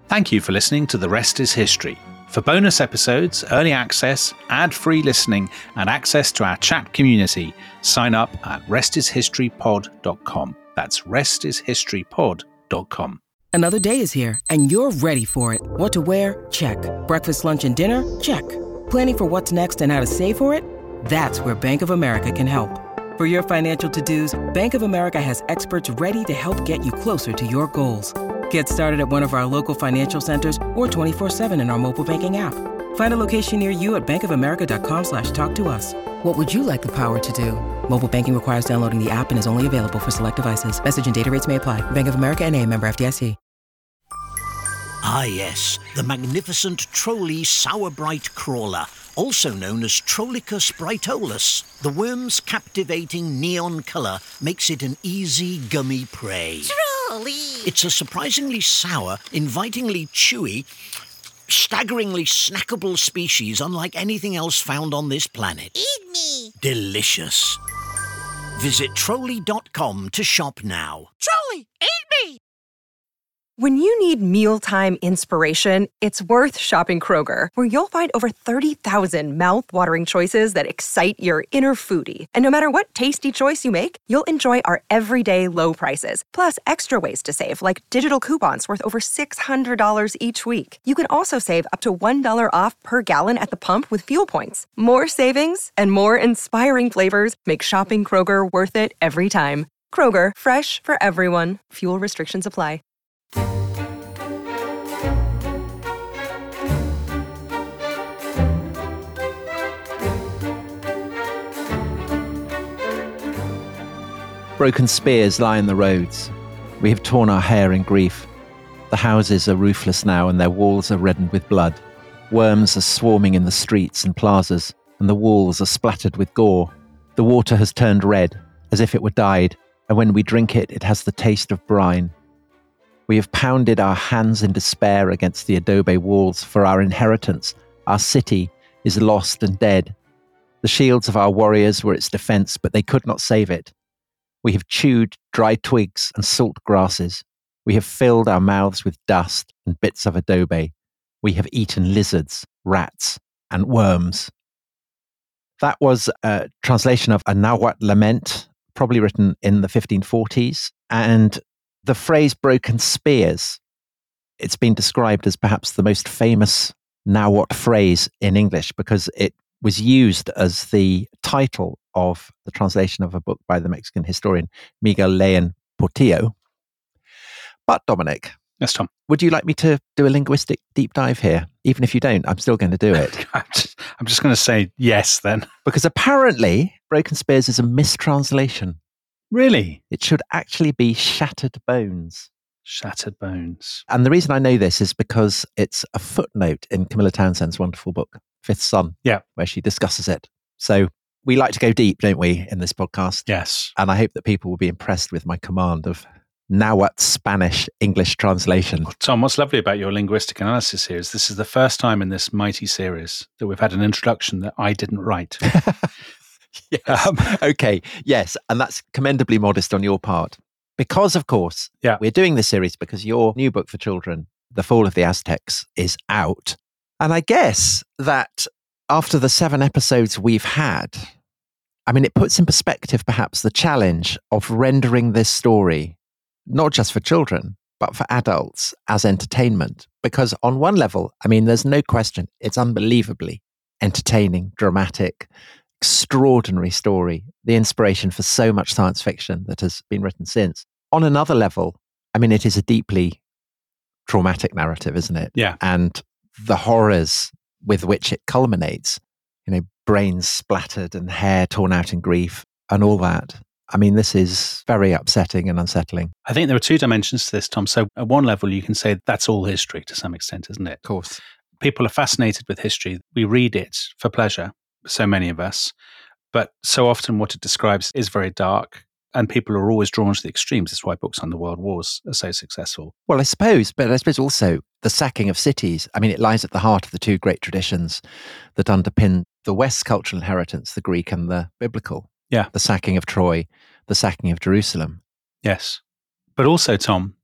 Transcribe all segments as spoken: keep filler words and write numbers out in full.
Thank you for listening to The Rest is History. For bonus episodes, early access, ad-free listening, and access to our chat community, sign up at rest is history pod dot com. That's rest is history pod dot com. Another day is here, and you're ready for it. What to wear? Check. Breakfast, lunch, and dinner? Check. Planning for what's next and how to save for it? That's where Bank of America can help. For your financial to-dos, Bank of America has experts ready to help get you closer to your goals. Get started at one of our local financial centers or twenty-four seven in our mobile banking app. Find a location near you at bankofamerica.com slash talk to us. What would you like the power to do? Mobile banking requires downloading the app and is only available for select devices. Message and data rates may apply. Bank of America N A, member F D I C. Ah yes, the magnificent Trolli Sourbright Crawler, also known as Trollicus brightolus. The worm's captivating neon colour makes it an easy, gummy prey. Trolli! It's a surprisingly sour, invitingly chewy, staggeringly snackable species unlike anything else found on this planet. Eat me! Delicious. Visit Trolli dot com to shop now. Trolli, eat me! When you need mealtime inspiration, it's worth shopping Kroger, where you'll find over thirty thousand mouth-watering choices that excite your inner foodie. And no matter what tasty choice you make, you'll enjoy our everyday low prices, plus extra ways to save, like digital coupons worth over six hundred dollars each week. You can also save up to one dollar off per gallon at the pump with fuel points. More savings and more inspiring flavors make shopping Kroger worth it every time. Kroger, fresh for everyone. Fuel restrictions apply. Broken spears lie in the roads. We have torn our hair in grief. The houses are roofless now and their walls are reddened with blood. Worms are swarming in the streets and plazas, and the walls are splattered with gore. The water has turned red, as if it were dyed, and when we drink it, it has the taste of brine. We have pounded our hands in despair against the adobe walls, for our inheritance, our city, is lost and dead. The shields of our warriors were its defense, but they could not save it. We have chewed dry twigs and salt grasses. We have filled our mouths with dust and bits of adobe. We have eaten lizards, rats, and worms. That was a translation of a Nahuatl lament, probably written in the fifteen forties. And the phrase broken spears, it's been described as perhaps the most famous Nahuatl phrase in English because it was used as the title of the translation of a book by the Mexican historian Miguel León Portillo. But Dominic, yes, Tom, would you like me to do a linguistic deep dive here? Even if you don't, I'm still going to do it. I'm just, I'm just going to say yes then. Because apparently broken spears is a mistranslation. Really? It should actually be shattered bones. Shattered bones. And the reason I know this is because it's a footnote in Camilla Townsend's wonderful book, Fifth Son, yeah, where she discusses it. So we like to go deep, don't we, in this podcast? Yes. And I hope that people will be impressed with my command of Nahuatl Spanish English translation. Well, Tom, what's lovely about your linguistic analysis here is this is the first time in this mighty series that we've had an introduction that I didn't write. Yes. Um, okay, yes. And that's commendably modest on your part. Because, of course, yeah. we're doing this series because your new book for children, The Fall of the Aztecs, is out. And I guess that after the seven episodes we've had, I mean, it puts in perspective perhaps the challenge of rendering this story, not just for children, but for adults as entertainment. Because on one level, I mean, there's no question, it's unbelievably entertaining, dramatic, extraordinary story, the inspiration for so much science fiction that has been written since. On another level, I mean, it is a deeply traumatic narrative, isn't it? Yeah. And the horrors with which it culminates, you know, brains splattered and hair torn out in grief and all that. I mean, this is very upsetting and unsettling. I think there are two dimensions to this, Tom. So at one level, you can say that's all history to some extent, isn't it? Of course. People are fascinated with history. We read it for pleasure, so many of us. But so often what it describes is very dark. And people are always drawn to the extremes. That's why books on the world wars are so successful. Well, I suppose, but I suppose also the sacking of cities. I mean, it lies at the heart of the two great traditions that underpin the West's cultural inheritance, the Greek and the biblical. Yeah. The sacking of Troy, the sacking of Jerusalem. Yes. But also, Tom,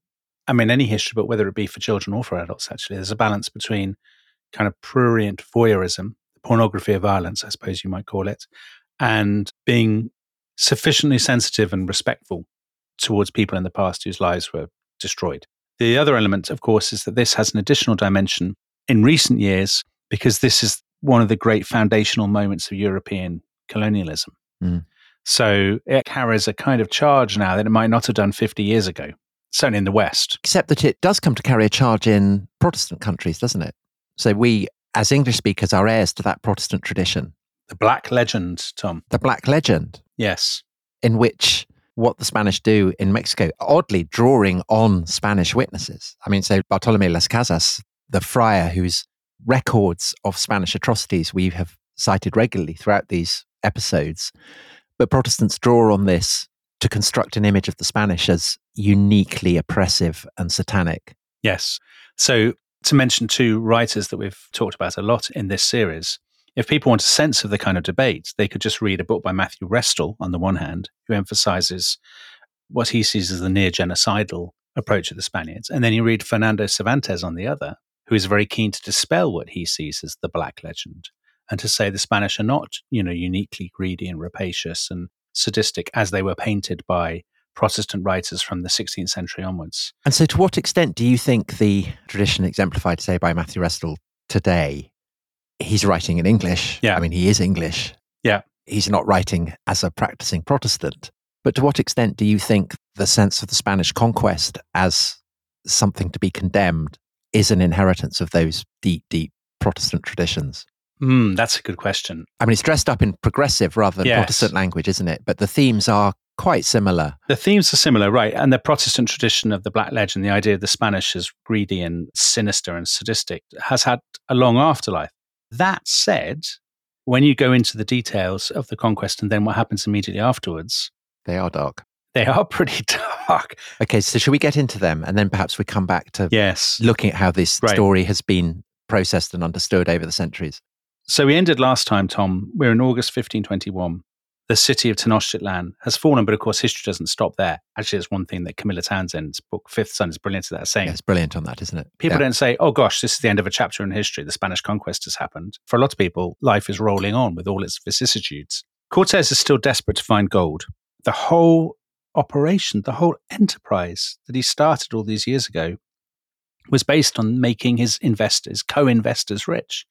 I mean, any history, but whether it be for children or for adults, actually, there's a balance between kind of prurient voyeurism, pornography of violence, I suppose you might call it, and being sufficiently sensitive and respectful towards people in the past whose lives were destroyed. The other element, of course, is that this has an additional dimension in recent years because this is one of the great foundational moments of European colonialism. Mm. So it carries a kind of charge now that it might not have done fifty years ago, certainly in the West. Except that it does come to carry a charge in Protestant countries, doesn't it? So we, as English speakers, are heirs to that Protestant tradition. The Black Legend, Tom. The Black Legend. Yes. In which what the Spanish do in Mexico, oddly drawing on Spanish witnesses. I mean, so Bartolomé Las Casas, the friar whose records of Spanish atrocities we have cited regularly throughout these episodes, but Protestants draw on this to construct an image of the Spanish as uniquely oppressive and satanic. Yes. So to mention two writers that we've talked about a lot in this series, if people want a sense of the kind of debate, they could just read a book by Matthew Restall, on the one hand, who emphasizes what he sees as the near genocidal approach of the Spaniards. And then you read Fernando Cervantes on the other, who is very keen to dispel what he sees as the Black Legend and to say the Spanish are not, you know, uniquely greedy and rapacious and sadistic as they were painted by Protestant writers from the sixteenth century onwards. And so to what extent do you think the tradition exemplified, say, by Matthew Restall today, he's writing in English. Yeah. I mean, he is English. Yeah. He's not writing as a practicing Protestant. But to what extent do you think the sense of the Spanish conquest as something to be condemned is an inheritance of those deep, deep Protestant traditions? Mm, that's a good question. I mean, it's dressed up in progressive rather than Yes. Protestant language, isn't it? But the themes are quite similar. The themes are similar, right? And the Protestant tradition of the Black Legend, the idea of the Spanish as greedy and sinister and sadistic, has had a long afterlife. That said, when you go into the details of the conquest and then what happens immediately afterwards, They are dark. they are pretty dark. Okay, so should we get into them? And then perhaps we come back to Yes. looking at how this Right. story has been processed and understood over the centuries. So we ended last time, Tom. We're in August fifteen twenty-one. The city of Tenochtitlan has fallen, but of course, history doesn't stop there. Actually, it's one thing that Camilla Townsend's book, Fifth Son, is brilliant at that saying. Yeah, it's brilliant on that, isn't it? People Yeah. don't say, oh gosh, this is the end of a chapter in history. The Spanish conquest has happened. For a lot of people, life is rolling on with all its vicissitudes. Cortes is still desperate to find gold. The whole operation, the whole enterprise that he started all these years ago was based on making his investors, co-investors rich.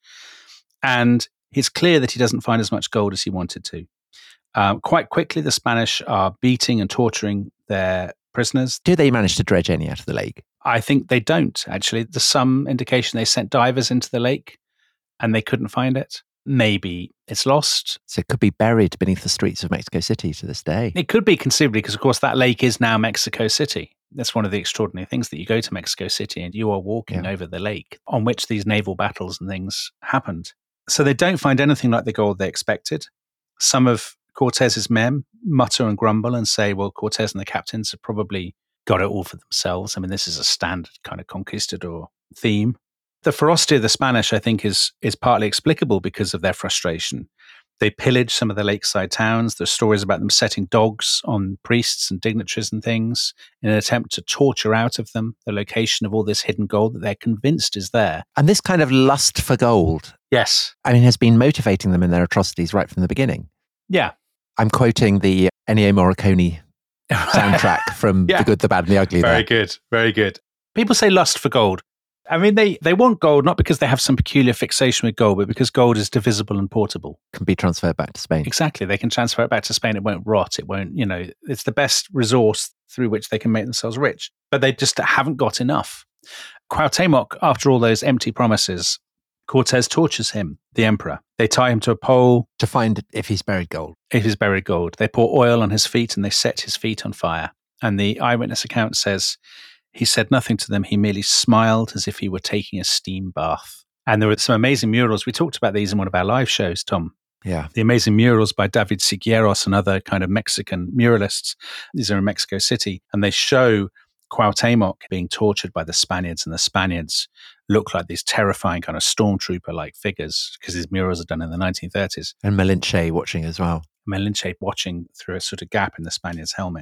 And it's clear that he doesn't find as much gold as he wanted to. Um, quite quickly, the Spanish are beating and torturing their prisoners. Do they manage to dredge any out of the lake? I think they don't, actually. There's some indication they sent divers into the lake and they couldn't find it. Maybe it's lost. So it could be buried beneath the streets of Mexico City to this day. It could be conceivably because, of course, that lake is now Mexico City. That's one of the extraordinary things that you go to Mexico City and you are walking Yeah. over the lake on which these naval battles and things happened. So they don't find anything like the gold they expected. Some of Cortez's men mutter and grumble and say, well, Cortez and the captains have probably got it all for themselves. I mean, this is a standard kind of conquistador theme. The ferocity of the Spanish, I think, is is partly explicable because of their frustration. They pillage some of the lakeside towns. There's stories about them setting dogs on priests and dignitaries and things in an attempt to torture out of them the location of all this hidden gold that they're convinced is there. And this kind of lust for gold, Yes. I mean, has been motivating them in their atrocities right from the beginning. Yeah. I'm quoting the Ennio Morricone soundtrack from Yeah. The Good, the Bad, and the Ugly. Very there. good. Very good. People say lust for gold. I mean, they, they want gold not because they have some peculiar fixation with gold, but because gold is divisible and portable. Can be transferred back to Spain. Exactly. They can transfer it back to Spain. It won't rot. It won't, you know, it's the best resource through which they can make themselves rich. But they just haven't got enough. Cuauhtemoc, after all those empty promises, Cortez tortures him, the emperor. They tie him to a pole. To find if he's buried gold. If he's buried gold. They pour oil on his feet and they set his feet on fire. And the eyewitness account says he said nothing to them. He merely smiled as if he were taking a steam bath. And there were some amazing murals. We talked about these in one of our live shows, Tom. Yeah. The amazing murals by David Sigueros and other kind of Mexican muralists. These are in Mexico City. And they show Cuauhtemoc being tortured by the Spaniards. And the Spaniards look like these terrifying kind of stormtrooper-like figures because these murals are done in the nineteen thirties. And Malinche watching as well. Malinche watching through a sort of gap in the Spaniards' helmets.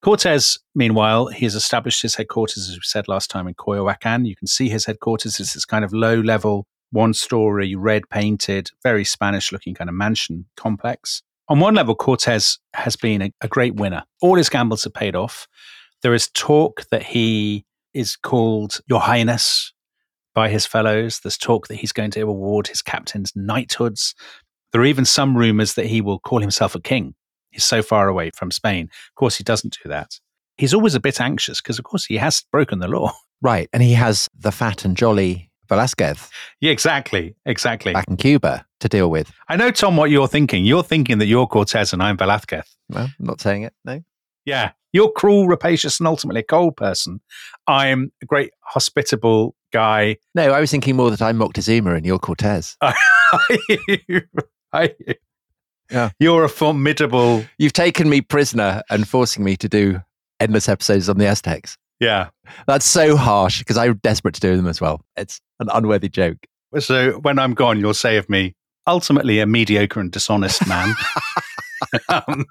Cortez, meanwhile, he has established his headquarters, as we said last time, in Coyoacan. You can see his headquarters. It's this kind of low-level, one-story, red-painted, very Spanish-looking kind of mansion complex. On one level, Cortez has been a, a great winner. All his gambles have paid off. There is talk that he is called Your Highness by his fellows. There's talk that he's going to award his captains knighthoods. There are even some rumors that he will call himself a king. He's so far away from Spain. Of course, he doesn't do that. He's always a bit anxious because, of course, he has broken the law. Right. And he has the fat and jolly Velázquez. Yeah, exactly. Exactly. Back in Cuba to deal with. I know, Tom, what you're thinking. You're thinking that you're Cortez and I'm Velázquez. Well, I'm not saying it, no. Yeah. You're cruel, rapacious, and ultimately a cold person. I'm a great, hospitable guy. No, I was thinking more that I'm Moctezuma and you're Cortez. Are you? Are you? Yeah. You're a formidable... You've taken me prisoner and forcing me to do endless episodes on the Aztecs. Yeah. That's so harsh because I'm desperate to do them as well. It's an unworthy joke. So when I'm gone, you'll say of me, ultimately a mediocre and dishonest man. um,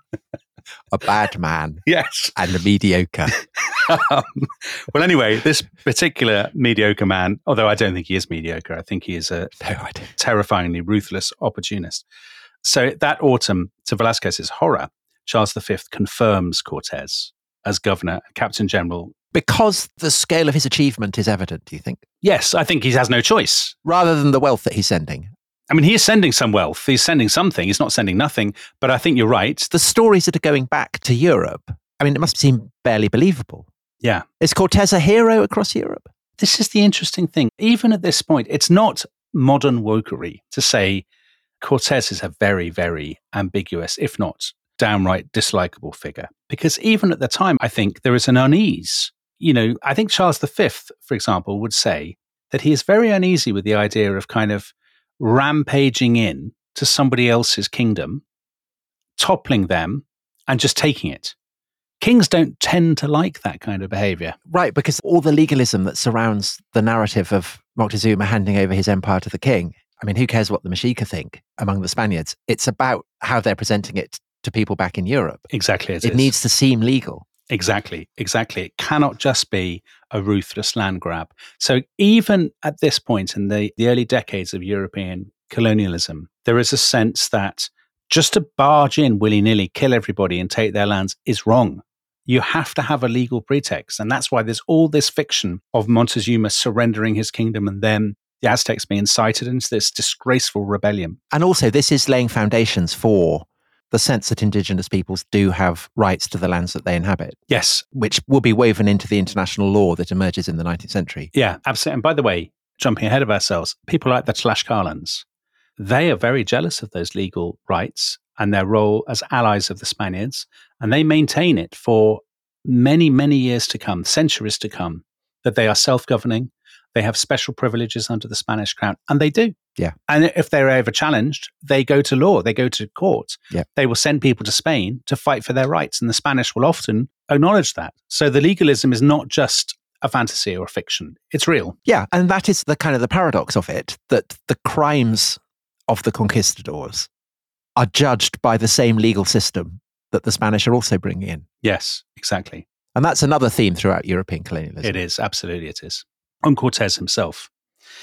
a bad man. Yes. And a mediocre. um, well, anyway, this particular mediocre man, although I don't think he is mediocre, I think he is a no, I don't. terrifyingly ruthless opportunist. So that autumn, to Velázquez's horror, Charles the Fifth confirms Cortez as governor, captain general. Because the scale of his achievement is evident, do you think? Yes, I think he has no choice. Rather than the wealth that he's sending. I mean, he is sending some wealth. He's sending something. He's not sending nothing. But I think you're right. The stories that are going back to Europe, I mean, it must seem barely believable. Yeah. Is Cortez a hero across Europe? This is the interesting thing. Even at this point, it's not modern wokery to say Cortez is a very, very ambiguous, if not downright dislikable figure. Because even at the time, I think there is an unease. You know, I think Charles the Fifth, for example, would say that he is very uneasy with the idea of kind of rampaging in to somebody else's kingdom, toppling them, and just taking it. Kings don't tend to like that kind of behavior. Right, because all the legalism that surrounds the narrative of Moctezuma handing over his empire to the king, I mean, who cares what the Mexica think among the Spaniards? It's about how they're presenting it to people back in Europe. Exactly. It, it is. needs to seem legal. Exactly. Exactly. It cannot just be a ruthless land grab. So even at this point in the, the early decades of European colonialism, there is a sense that just to barge in willy-nilly, kill everybody and take their lands is wrong. You have to have a legal pretext. And that's why there's all this fiction of Montezuma surrendering his kingdom and then the Aztecs being incited into this disgraceful rebellion. And also, this is laying foundations for the sense that indigenous peoples do have rights to the lands that they inhabit. Yes. Which will be woven into the international law that emerges in the nineteenth century. Yeah, absolutely. And by the way, jumping ahead of ourselves, people like the Tlaxcalans, they are very jealous of those legal rights and their role as allies of the Spaniards. And they maintain it for many, many years to come, centuries to come, that they are self-governing. They have special privileges under the Spanish crown, and they do. Yeah. And if they're ever challenged, they go to law, they go to court. Yeah. They will send people to Spain to fight for their rights, and the Spanish will often acknowledge that. So the legalism is not just a fantasy or a fiction, it's real. Yeah, and that is the kind of the paradox of it, that the crimes of the conquistadors are judged by the same legal system that the Spanish are also bringing in. Yes, exactly. And that's another theme throughout European colonialism. It is, absolutely it is. On Cortez himself,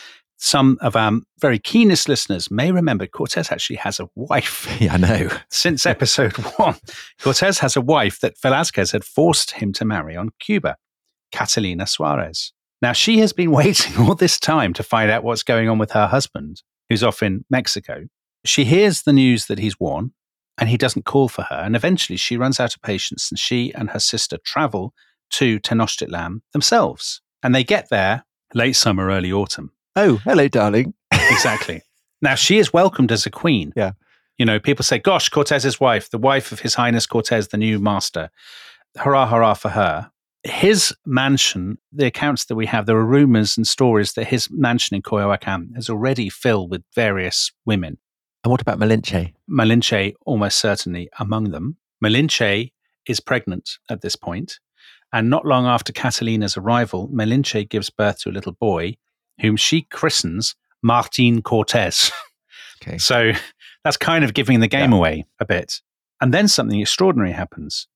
some of our very keenest listeners may remember Cortez actually has a wife. Yeah, I know. Since episode one, Cortez has a wife that Velázquez had forced him to marry on Cuba, Catalina Suarez. Now, she has been waiting all this time to find out what's going on with her husband, who's off in Mexico. She hears the news that he's won, and he doesn't call for her. And eventually she runs out of patience, and she and her sister travel to Tenochtitlan themselves. And they get there late summer, early autumn. Oh, hello, darling. Exactly. Now, she is welcomed as a queen. Yeah. You know, people say, gosh, Cortez's wife, the wife of His Highness Cortez, the new master. Hurrah, hurrah for her. His mansion, the accounts that we have, there are rumors and stories that his mansion in Coyoacan is already filled with various women. And what about Malinche? Malinche, almost certainly among them. Malinche is pregnant at this point. And not long after Catalina's arrival, Malinche gives birth to a little boy whom she christens Martin Cortez. Okay. So that's kind of giving the game yeah. away a bit. And then something extraordinary happens.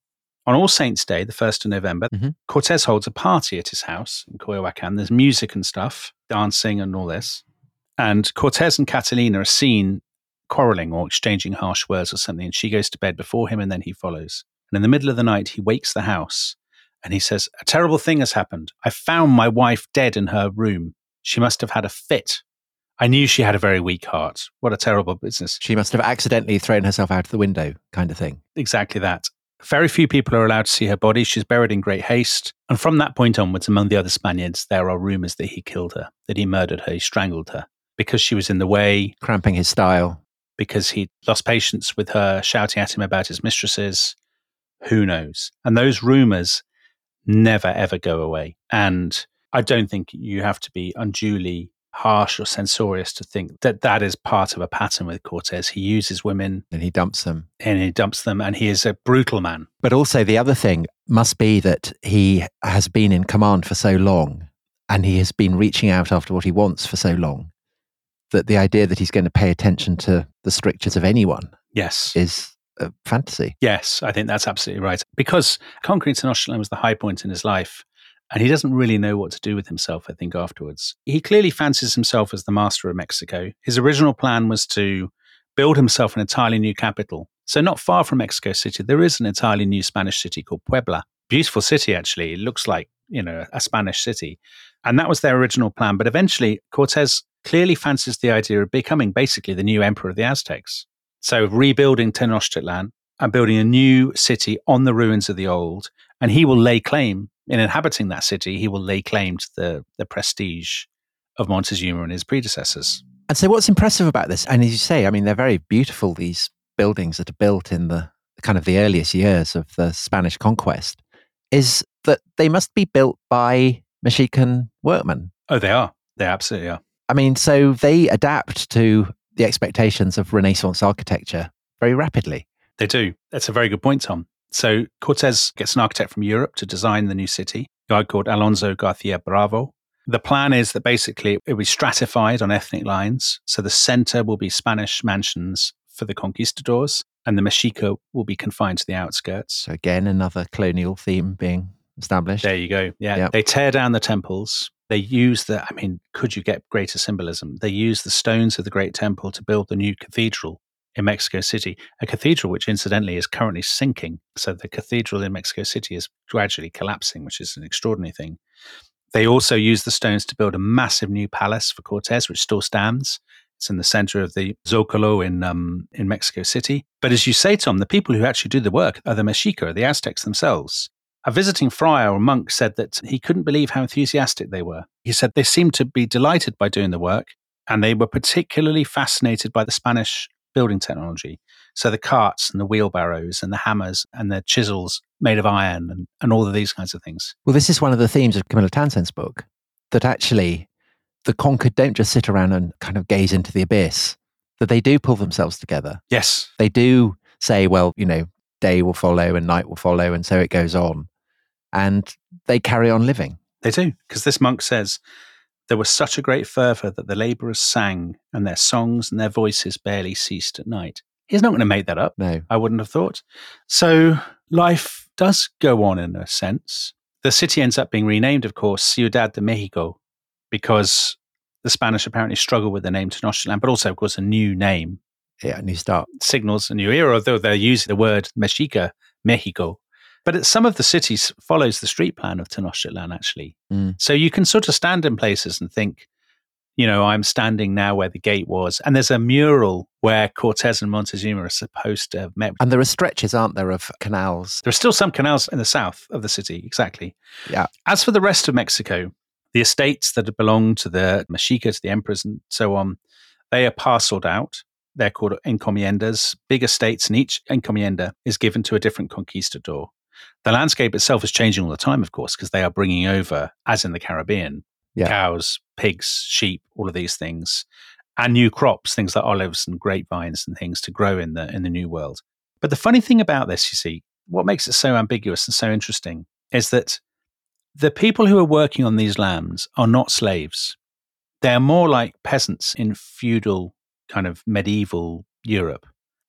On All Saints' Day, the first of November, mm-hmm. Cortez holds a party at his house in Coyoacan. There's music and stuff, dancing and all this. And Cortez and Catalina are seen quarreling or exchanging harsh words or something. And she goes to bed before him and then he follows. And in the middle of the night, he wakes the house and he says, a terrible thing has happened. I found my wife dead in her room. She must have had a fit. I knew she had a very weak heart. What a terrible business. She must have accidentally thrown herself out of the window, kind of thing. Exactly that. Very few people are allowed to see her body. She's buried in great haste. And from that point onwards, among the other Spaniards, there are rumors that he killed her, that he murdered her, he strangled her because she was in the way. Cramping his style. Because he lost patience with her, shouting at him about his mistresses. Who knows? And those rumors never, ever go away. And I don't think you have to be unduly harsh or censorious to think that that is part of a pattern with Cortez. He uses women. And he dumps them. And he dumps them, and he is a brutal man. But also the other thing must be that he has been in command for so long, and he has been reaching out after what he wants for so long, that the idea that he's going to pay attention to the strictures of anyone yes. is a fantasy. Yes, I think that's absolutely right. Because conquering Tenochtitlan was the high point in his life, and he doesn't really know what to do with himself, I think, afterwards. He clearly fancies himself as the master of Mexico. His original plan was to build himself an entirely new capital. So not far from Mexico City, there is an entirely new Spanish city called Puebla. Beautiful city, actually. It looks like, you know, a Spanish city. And that was their original plan. But eventually, Cortez clearly fancies the idea of becoming basically the new emperor of the Aztecs. So rebuilding Tenochtitlan and building a new city on the ruins of the old. And he will lay claim, in inhabiting that city, he will lay claim to the, the prestige of Montezuma and his predecessors. And so what's impressive about this, and as you say, I mean, they're very beautiful, these buildings that are built in the kind of the earliest years of the Spanish conquest, is that they must be built by Mexican workmen. Oh, they are. They absolutely are. I mean, so they adapt to the expectations of Renaissance architecture very rapidly. They do. That's a very good point, Tom. So Cortez gets an architect from Europe to design the new city, a guy called Alonso Garcia Bravo. The plan is that basically it will be stratified on ethnic lines. So the center will be Spanish mansions for the conquistadors, and the Mexica will be confined to the outskirts. So again, another colonial theme being established. There you go. Yeah. Yep. They tear down the temples. They use the, I mean, could you get greater symbolism? They use the stones of the great temple to build the new cathedral in Mexico City, a cathedral which incidentally is currently sinking. So the cathedral in Mexico City is gradually collapsing, which is an extraordinary thing. They also use the stones to build a massive new palace for Cortez, which still stands. It's in the center of the Zocalo in um, in Mexico City. But as you say, Tom, the people who actually do the work are the Mexica, the Aztecs themselves. A visiting friar or monk said that he couldn't believe how enthusiastic they were. He said they seemed to be delighted by doing the work, and they were particularly fascinated by the Spanish building technology. So the carts and the wheelbarrows and the hammers and the chisels made of iron and, and all of these kinds of things. Well, this is one of the themes of Camilla Townsend's book, that actually the conquered don't just sit around and kind of gaze into the abyss, that they do pull themselves together. Yes. They do say, well, you know, day will follow and night will follow, and so it goes on. And they carry on living. They do, because this monk says, there was such a great fervour that the labourers sang, and their songs and their voices barely ceased at night. He's not going to make that up. No. I wouldn't have thought. So life does go on in a sense. The city ends up being renamed, of course, Ciudad de Mexico, because the Spanish apparently struggle with the name Tenochtitlan, but also, of course, a new name. Yeah, a new start. Signals a new era, although they're using the word Mexica, Mexico. But some of the cities follows the street plan of Tenochtitlan, actually. Mm. So you can sort of stand in places and think, you know, I'm standing now where the gate was. And there's a mural where Cortez and Montezuma are supposed to have met. And there are stretches, aren't there, of canals? There are still some canals in the south of the city, exactly. Yeah. As for the rest of Mexico, the estates that belong to the Mexica, to the emperors and so on, they are parceled out. They're called encomiendas, big estates, and each encomienda is given to a different conquistador. The landscape itself is changing all the time, of course, because they are bringing over, as in the Caribbean, yeah. cows, pigs, sheep, all of these things, and new crops, things like olives and grapevines and things to grow in the in the New World. But the funny thing about this, you see, what makes it so ambiguous and so interesting is that the people who are working on these lands are not slaves. They're more like peasants in feudal kind of medieval Europe.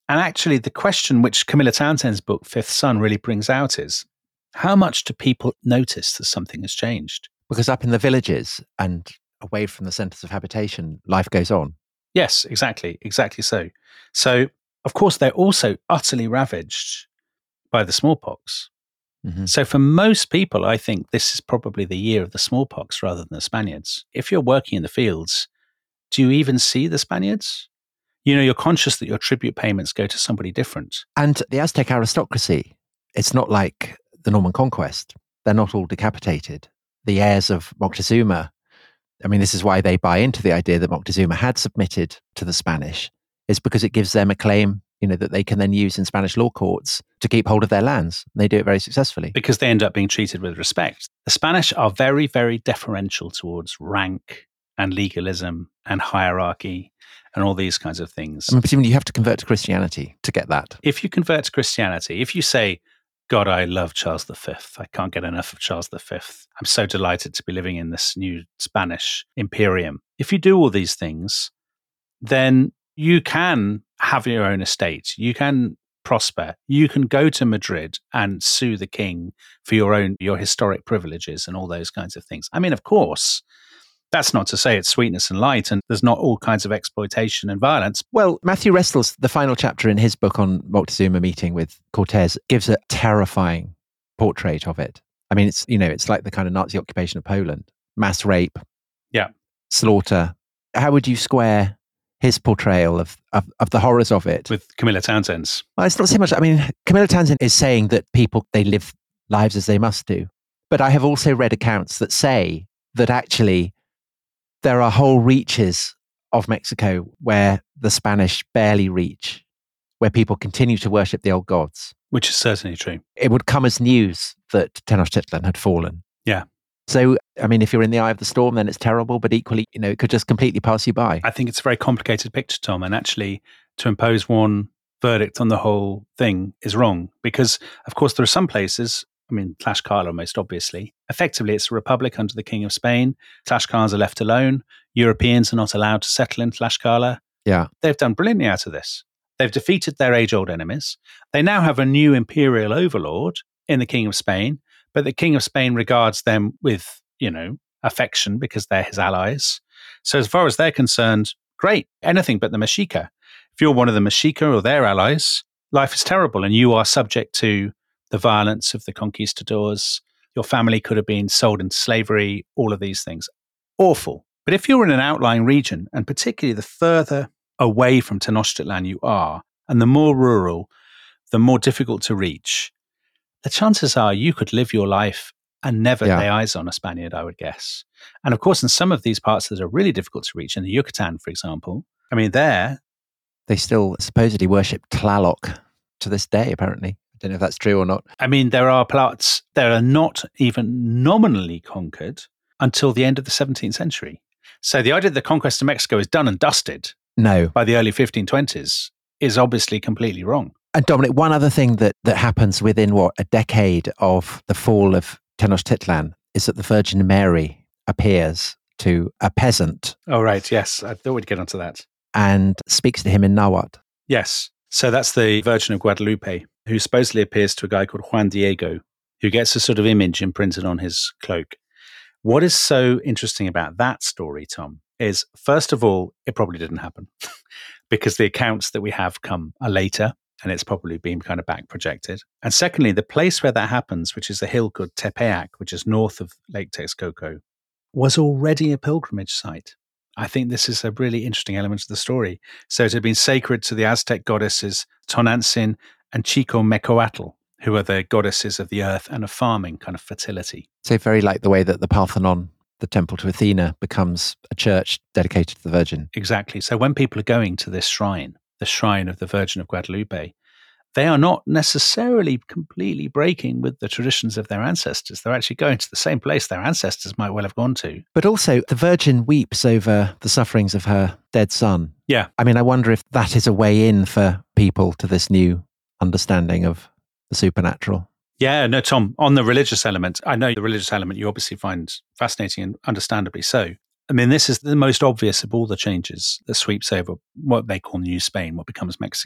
And actually, the question which Camilla Townsend's book, Fifth Son, really brings out is, how much do people notice that something has changed? Because up in the villages and away from the centres of habitation, life goes on. Yes, exactly, exactly so. So, of course, they're also utterly ravaged by the smallpox. Mm-hmm. So for most people, I think this is probably the year of the smallpox rather than the Spaniards. If you're working in the fields, do you even see the Spaniards? You know, you're conscious that your tribute payments go to somebody different. And the Aztec aristocracy, it's not like the Norman conquest. They're not all decapitated. The heirs of Moctezuma, I mean, this is why they buy into the idea that Moctezuma had submitted to the Spanish, is because it gives them a claim, you know, that they can then use in Spanish law courts to keep hold of their lands. They do it very successfully. Because they end up being treated with respect. The Spanish are very, very deferential towards rank and legalism and hierarchy and all these kinds of things. I mean, presumably you have to convert to Christianity to get that. If you convert to Christianity, if you say, God, I love Charles the Fifth. I can't get enough of Charles the Fifth. I'm so delighted to be living in this new Spanish imperium. If you do all these things, then you can have your own estate. You can prosper. You can go to Madrid and sue the king for your own, your historic privileges and all those kinds of things. I mean, of course, that's not to say it's sweetness and light and there's not all kinds of exploitation and violence. Well, Matthew Restles, the final chapter in his book on Moctezuma meeting with Cortez, gives a terrifying portrait of it. I mean, it's, you know, it's like the kind of Nazi occupation of Poland. Mass rape. Yeah. Slaughter. How would you square his portrayal of, of, of the horrors of it? With Camilla Townsend's. Well, it's not so much, I mean, Camilla Townsend is saying that people, they live lives as they must do. But I have also read accounts that say that actually there are whole reaches of Mexico where the Spanish barely reach, where people continue to worship the old gods. Which is certainly true. It would come as news that Tenochtitlan had fallen. Yeah. So, I mean, if you're in the eye of the storm, then it's terrible, but equally, you know, it could just completely pass you by. I think it's a very complicated picture, Tom, and actually to impose one verdict on the whole thing is wrong because, of course, there are some places, I mean, Tlaxcala most obviously. Effectively, it's a republic under the King of Spain. Tlaxcalans are left alone. Europeans are not allowed to settle in Tlaxcala. Yeah. They've done brilliantly out of this. They've defeated their age-old enemies. They now have a new imperial overlord in the King of Spain, but the King of Spain regards them with, you know, affection because they're his allies. So as far as they're concerned, great, anything but the Mexica. If you're one of the Mexica or their allies, life is terrible and you are subject to the violence of the conquistadors. Your family could have been sold into slavery, all of these things. Awful. But if you're in an outlying region, and particularly the further away from Tenochtitlan you are, and the more rural, the more difficult to reach, the chances are you could live your life and never Yeah. lay eyes on a Spaniard, I would guess. And of course, in some of these parts that are really difficult to reach, in the Yucatan, for example, I mean, there... They still supposedly worship Tlaloc to this day, apparently. I don't know if that's true or not. I mean, there are plots that are not even nominally conquered until the end of the seventeenth century. So the idea that the conquest of Mexico is done and dusted No. by the early fifteen twenties is obviously completely wrong. And Dominic, one other thing that, that happens within, what, a decade of the fall of Tenochtitlan is that the Virgin Mary appears to a peasant Oh, right. Yes. I thought we'd get onto that. and speaks to him in Nahuatl. Yes. So that's the Virgin of Guadalupe, who supposedly appears to a guy called Juan Diego, who gets a sort of image imprinted on his cloak. What is so interesting about that story, Tom, is first of all, it probably didn't happen because the accounts that we have come are later and it's probably been kind of back projected. And secondly, the place where that happens, which is a hill called Tepeyac, which is north of Lake Texcoco, was already a pilgrimage site. I think this is a really interesting element of the story. So it had been sacred to the Aztec goddesses Tonantzin and Chicomecoatl, who are the goddesses of the earth and of farming, kind of fertility. So very like the way that the Parthenon, the temple to Athena, becomes a church dedicated to the Virgin. Exactly. So when people are going to this shrine, the shrine of the Virgin of Guadalupe, they are not necessarily completely breaking with the traditions of their ancestors. They're actually going to the same place their ancestors might well have gone to. But also, the Virgin weeps over the sufferings of her dead son. Yeah. I mean, I wonder if that is a way in for people to this new understanding of the supernatural. Yeah, no, Tom, on the religious element, I know the religious element you obviously find fascinating and understandably so. I mean, this is the most obvious of all the changes that sweeps over what they call New Spain, what becomes Mexico.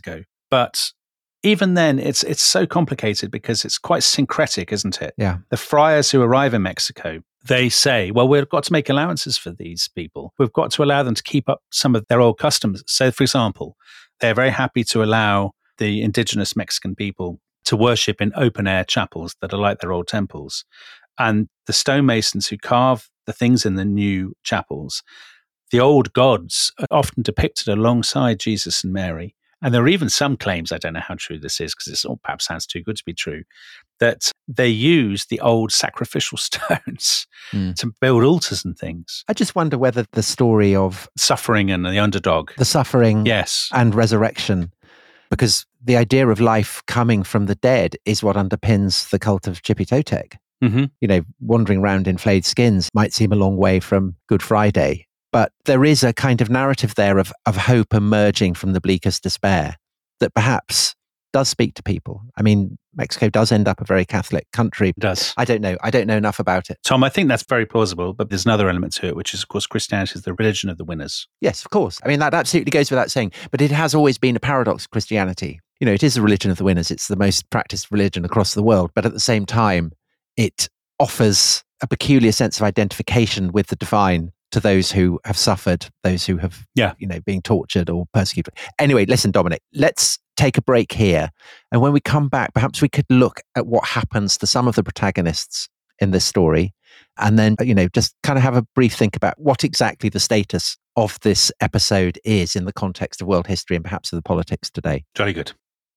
But even then, it's it's so complicated because it's quite syncretic, isn't it? Yeah. The friars who arrive in Mexico, they say, well, we've got to make allowances for these people. We've got to allow them to keep up some of their old customs. So, for example, they're very happy to allow the indigenous Mexican people to worship in open-air chapels that are like their old temples. And the stonemasons who carve the things in the new chapels, the old gods are often depicted alongside Jesus and Mary. And there are even some claims, I don't know how true this is because this all perhaps sounds too good to be true, that they use the old sacrificial stones mm. to build altars and things. I just wonder whether the story of suffering and the underdog, the suffering yes. and resurrection, because the idea of life coming from the dead is what underpins the cult of Chipitotec. Mm-hmm. You know, wandering around in flayed skins might seem a long way from Good Friday, but there is a kind of narrative there of, of hope emerging from the bleakest despair that perhaps does speak to people. I mean, Mexico does end up a very Catholic country. It does. I don't know. I don't know enough about it. Tom, I think that's very plausible, but there's another element to it, which is, of course, Christianity is the religion of the winners. Yes, of course. I mean, that absolutely goes without saying, but it has always been a paradox of Christianity. You know, it is the religion of the winners. It's the most practiced religion across the world, but at the same time, it offers a peculiar sense of identification with the divine to those who have suffered, those who have, yeah. you know, being tortured or persecuted. Anyway, listen, Dominic, let's take a break here. And when we come back, perhaps we could look at what happens to some of the protagonists in this story. And then, you know, just kind of have a brief think about what exactly the status of this episode is in the context of world history and perhaps of the politics today. Jolly good.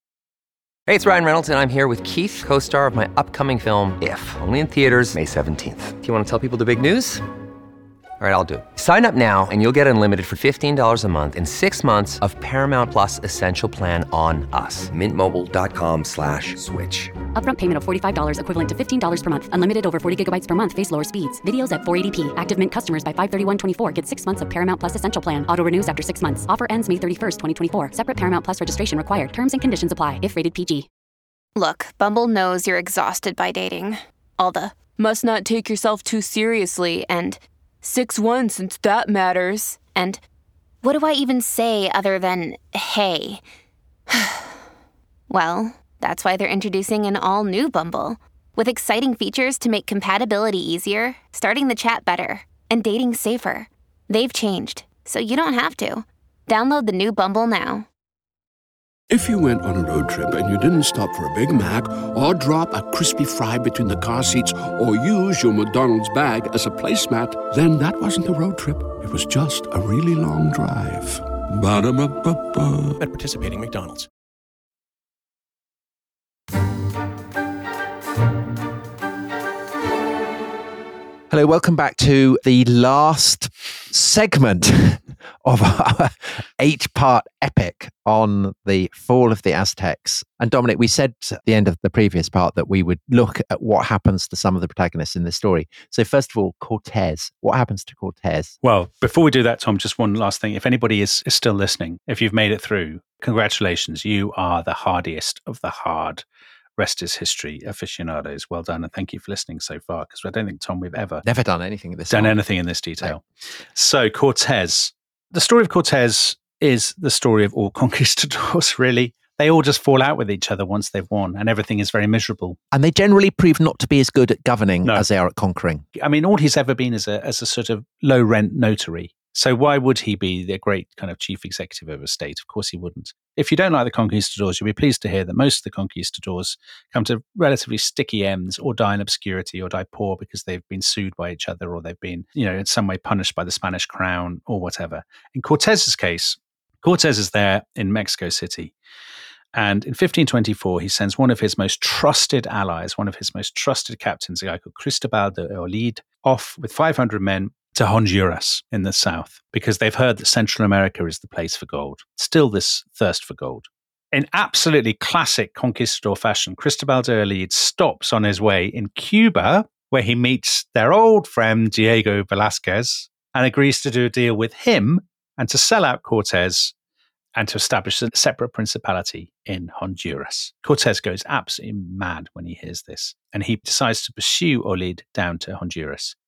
Hey, it's Ryan Reynolds, and I'm here with Keith, co-star of my upcoming film, If, only in theaters May seventeenth. Do you want to tell people the big news? All right, I'll do it. Sign up now and you'll get unlimited for fifteen dollars a month and six months of Paramount Plus Essential Plan on us. Mintmobile.com slash switch. Upfront payment of forty-five dollars equivalent to fifteen dollars per month. Unlimited over forty gigabytes per month. Face lower speeds. Videos at four eighty p. Active Mint customers by five thirty-one twenty-four get six months of Paramount Plus Essential Plan. Auto renews after six months. Offer ends May thirty-first, twenty twenty-four. Separate Paramount Plus registration required. Terms and conditions apply if rated P G. Look, Bumble knows you're exhausted by dating. All the, must not take yourself too seriously, and six one since that matters. And what do I even say other than, hey? Well, that's why they're introducing an all-new Bumble, with exciting features to make compatibility easier, starting the chat better, and dating safer. They've changed, so you don't have to. Download the new Bumble now. If you went on a road trip and you didn't stop for a Big Mac or drop a crispy fry between the car seats or use your McDonald's bag as a placemat, then that wasn't a road trip. It was just a really long drive. Ba-da-ba-ba-ba. At participating McDonald's. Hello, welcome back to the last segment of our eight-part epic on the fall of the Aztecs. And Dominic, we said at the end of the previous part that we would look at what happens to some of the protagonists in this story. So first of all, Cortez. What happens to Cortez? Well, before we do that, Tom, just one last thing. If anybody is, is still listening, if you've made it through, congratulations. You are the hardiest of the hard. Rest is history aficionados. Well done. And thank you for listening so far, because I don't think, Tom, we've ever never done anything in this done time. anything in this detail. No. So Cortez, the story of Cortez is the story of all conquistadors, really. They all just fall out with each other once they've won, and everything is very miserable. And they generally prove not to be as good at governing no. as they are at conquering. I mean, all he's ever been is a, as a sort of low-rent notary. So why would he be the great kind of chief executive of a state? Of course he wouldn't. If you don't like the conquistadors, you'll be pleased to hear that most of the conquistadors come to relatively sticky ends or die in obscurity or die poor because they've been sued by each other or they've been, you know, in some way punished by the Spanish crown or whatever. In Cortez's case, Cortez is there in Mexico City. And in fifteen twenty-four, he sends one of his most trusted allies, one of his most trusted captains, a guy called Cristobal de Olid, off with five hundred men to Honduras in the south, because they've heard that Central America is the place for gold. Still this thirst for gold. In absolutely classic conquistador fashion, Cristobal de Olid stops on his way in Cuba, where he meets their old friend Diego Velázquez and agrees to do a deal with him and to sell out Cortez and to establish a separate principality in Honduras. Cortez goes absolutely mad when he hears this, and he decides to pursue Olid down to Honduras.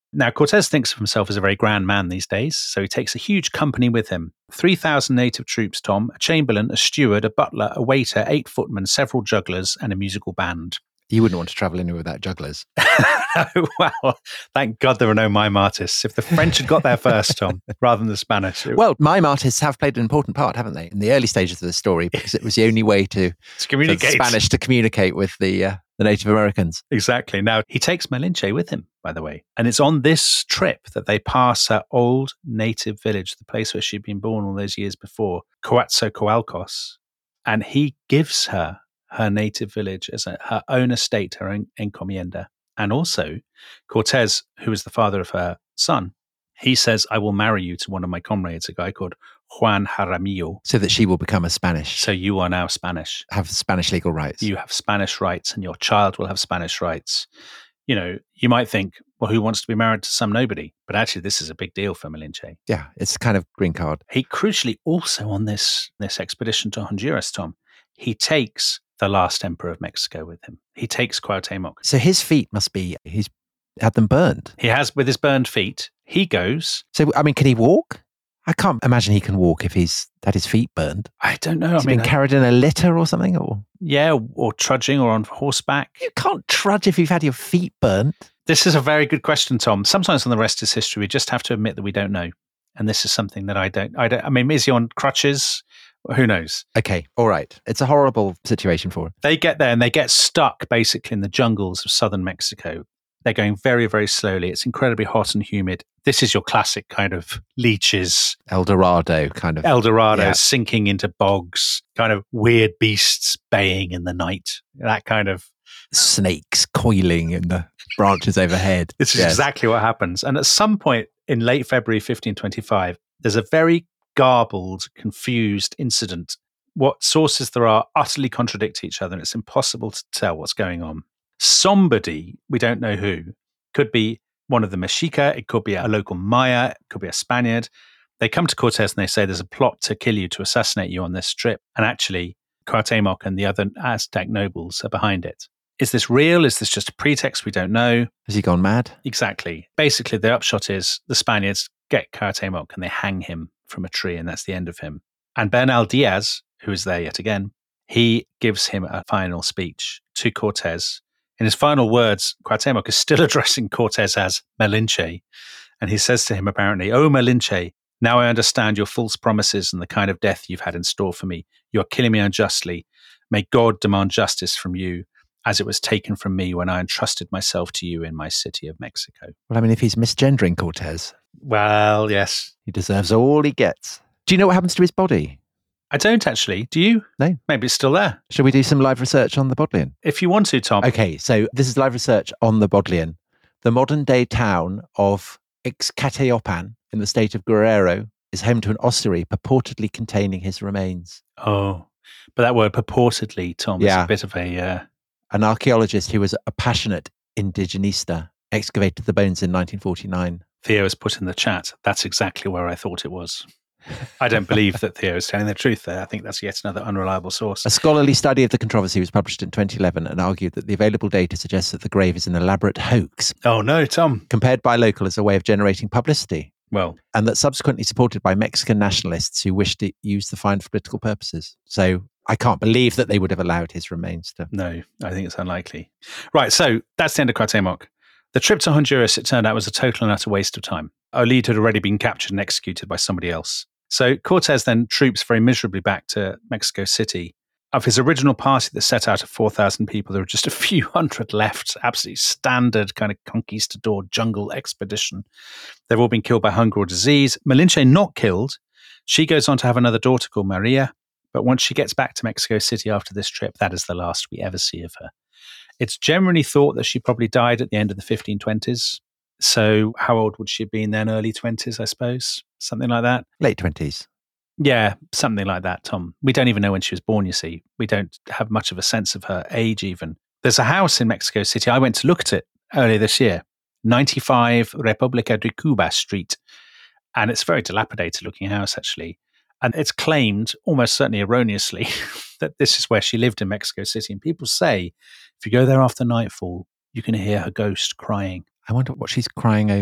Now, Cortez thinks of himself as a very grand man these days, so he takes a huge company with him. three thousand native troops, Tom, a chamberlain, a steward, a butler, a waiter, eight footmen, several jugglers, and a musical band. You wouldn't want to travel anywhere without jugglers. No, well, thank God there were no mime artists. If the French had got there first, Tom, rather than the Spanish. It... Well, mime artists have played an important part, haven't they, in the early stages of the story, because it was the only way to, to communicate. for the Spanish to communicate with the uh, the Native Americans. Exactly. Now, he takes Malinche with him, by the way. And it's on this trip that they pass her old native village, the place where she'd been born all those years before, Coatzacoalcos. And he gives her her native village as a, her own estate, her own encomienda. And also, Cortez, who is the father of her son, he says, I will marry you to one of my comrades, a guy called Juan Jaramillo. So that she will become a Spanish. So you are now Spanish. Have Spanish legal rights. You have Spanish rights and your child will have Spanish rights. You know, you might think, well, who wants to be married to some nobody? But actually, this is a big deal for Malinche. Yeah, it's kind of green card. He crucially also on this, this expedition to Honduras, Tom, he takes the last emperor of Mexico with him. He takes Cuauhtémoc. So his feet must be, he's had them burned. He has, with his burned feet, he goes. So, I mean, can he walk? I can't imagine he can walk if he's had his feet burned. I don't know. Has I mean, been carried in a litter or something? Or yeah, or trudging or on horseback. You can't trudge if you've had your feet burnt. This is a very good question, Tom. Sometimes on The Rest is History, we just have to admit that we don't know. And this is something that I don't, I don't, I mean, is he on crutches? Who knows? Okay, all right. It's a horrible situation for him. They get there and they get stuck basically in the jungles of southern Mexico. They're going very, very slowly. It's incredibly hot and humid. This is your classic kind of leeches. El Dorado kind of. El Dorado yeah. sinking into bogs, kind of weird beasts baying in the night. That kind of. Snakes coiling in the branches overhead. This is yes. exactly what happens. And at some point in late February fifteen twenty-five, there's a very garbled, confused incident. What sources there are utterly contradict each other, and it's impossible to tell what's going on. Somebody, we don't know who, could be one of the Mexica, it could be a local Maya, it could be a Spaniard. They come to Cortez and they say there's a plot to kill you, to assassinate you on this trip. And actually, Cuauhtémoc and the other Aztec nobles are behind it. Is this real? Is this just a pretext? We don't know. Has he gone mad? Exactly. Basically, the upshot is the Spaniards get Cuauhtémoc and they hang him from a tree, and that's the end of him. And Bernal Diaz, who is there yet again, he gives him a final speech to Cortez. In his final words, Cuauhtémoc is still addressing Cortez as Malinche, and he says to him apparently, "Oh, Malinche, now I understand your false promises and the kind of death you've had in store for me. You are killing me unjustly. May God demand justice from you, as it was taken from me when I entrusted myself to you in my city of Mexico." Well, I mean, if he's misgendering Cortez. Well, yes. He deserves all he gets. Do you know what happens to his body? I don't actually. Do you? No. Maybe it's still there. Shall we do some live research on the Bodleian? If you want to, Tom. Okay, so this is live research on the Bodleian. The modern-day town of Ixcateopan in the state of Guerrero is home to an ossuary purportedly containing his remains. Oh, but that word purportedly, Tom, yeah. is a bit of a... Uh... An archaeologist who was a passionate indigenista excavated the bones in nineteen forty-nine. Theo has put in the chat, that's exactly where I thought it was. I don't believe that Theo is telling the truth there. I think that's yet another unreliable source. A scholarly study of the controversy was published in twenty eleven and argued that the available data suggests that the grave is an elaborate hoax. Oh no, Tom. Compared by local as a way of generating publicity. Well. And that subsequently supported by Mexican nationalists who wished to use the find for political purposes. So I can't believe that they would have allowed his remains to... No, I think it's unlikely. Right, so that's the end of Cuauhtémoc. The trip to Honduras, it turned out, was a total and utter waste of time. Our lead had already been captured and executed by somebody else. So Cortez then troops very miserably back to Mexico City. Of his original party that set out of four thousand people, there were just a few hundred left. Absolutely standard kind of conquistador jungle expedition. They've all been killed by hunger or disease. Malinche not killed. She goes on to have another daughter called Maria. But once she gets back to Mexico City after this trip, that is the last we ever see of her. It's generally thought that she probably died at the end of the fifteen twenties. So how old would she have been then? Early twenties, I suppose? Something like that? Late twenties. Yeah, something like that, Tom. We don't even know when she was born, you see. We don't have much of a sense of her age even. There's a house in Mexico City. I went to look at it earlier this year. ninety-five República de Cuba Street. And it's a very dilapidated looking house, actually. And it's claimed, almost certainly erroneously, that this is where she lived in Mexico City. And people say, if you go there after nightfall, you can hear her ghost crying. I wonder what she's crying over.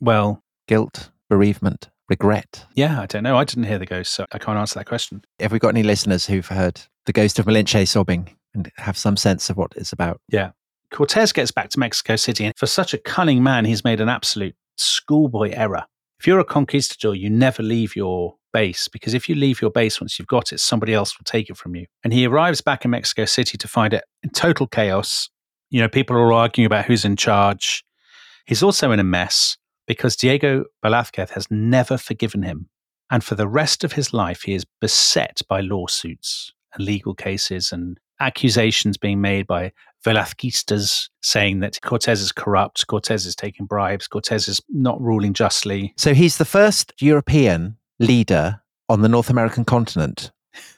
Well, guilt, bereavement, regret. Yeah, I don't know. I didn't hear the ghost, so I can't answer that question. Have we got any listeners who've heard the ghost of Malinche sobbing and have some sense of what it's about? Yeah. Cortez gets back to Mexico City, and for such a cunning man, he's made an absolute schoolboy error. If you're a conquistador, you never leave your base, because if you leave your base once you've got it, somebody else will take it from you. And he arrives back in Mexico City to find it in total chaos. You know, people are all arguing about who's in charge. He's also in a mess because Diego Velázquez has never forgiven him. And for the rest of his life, he is beset by lawsuits and legal cases and accusations being made by Velazquistas saying that Cortez is corrupt, Cortez is taking bribes, Cortez is not ruling justly. So he's the first European leader on the North American continent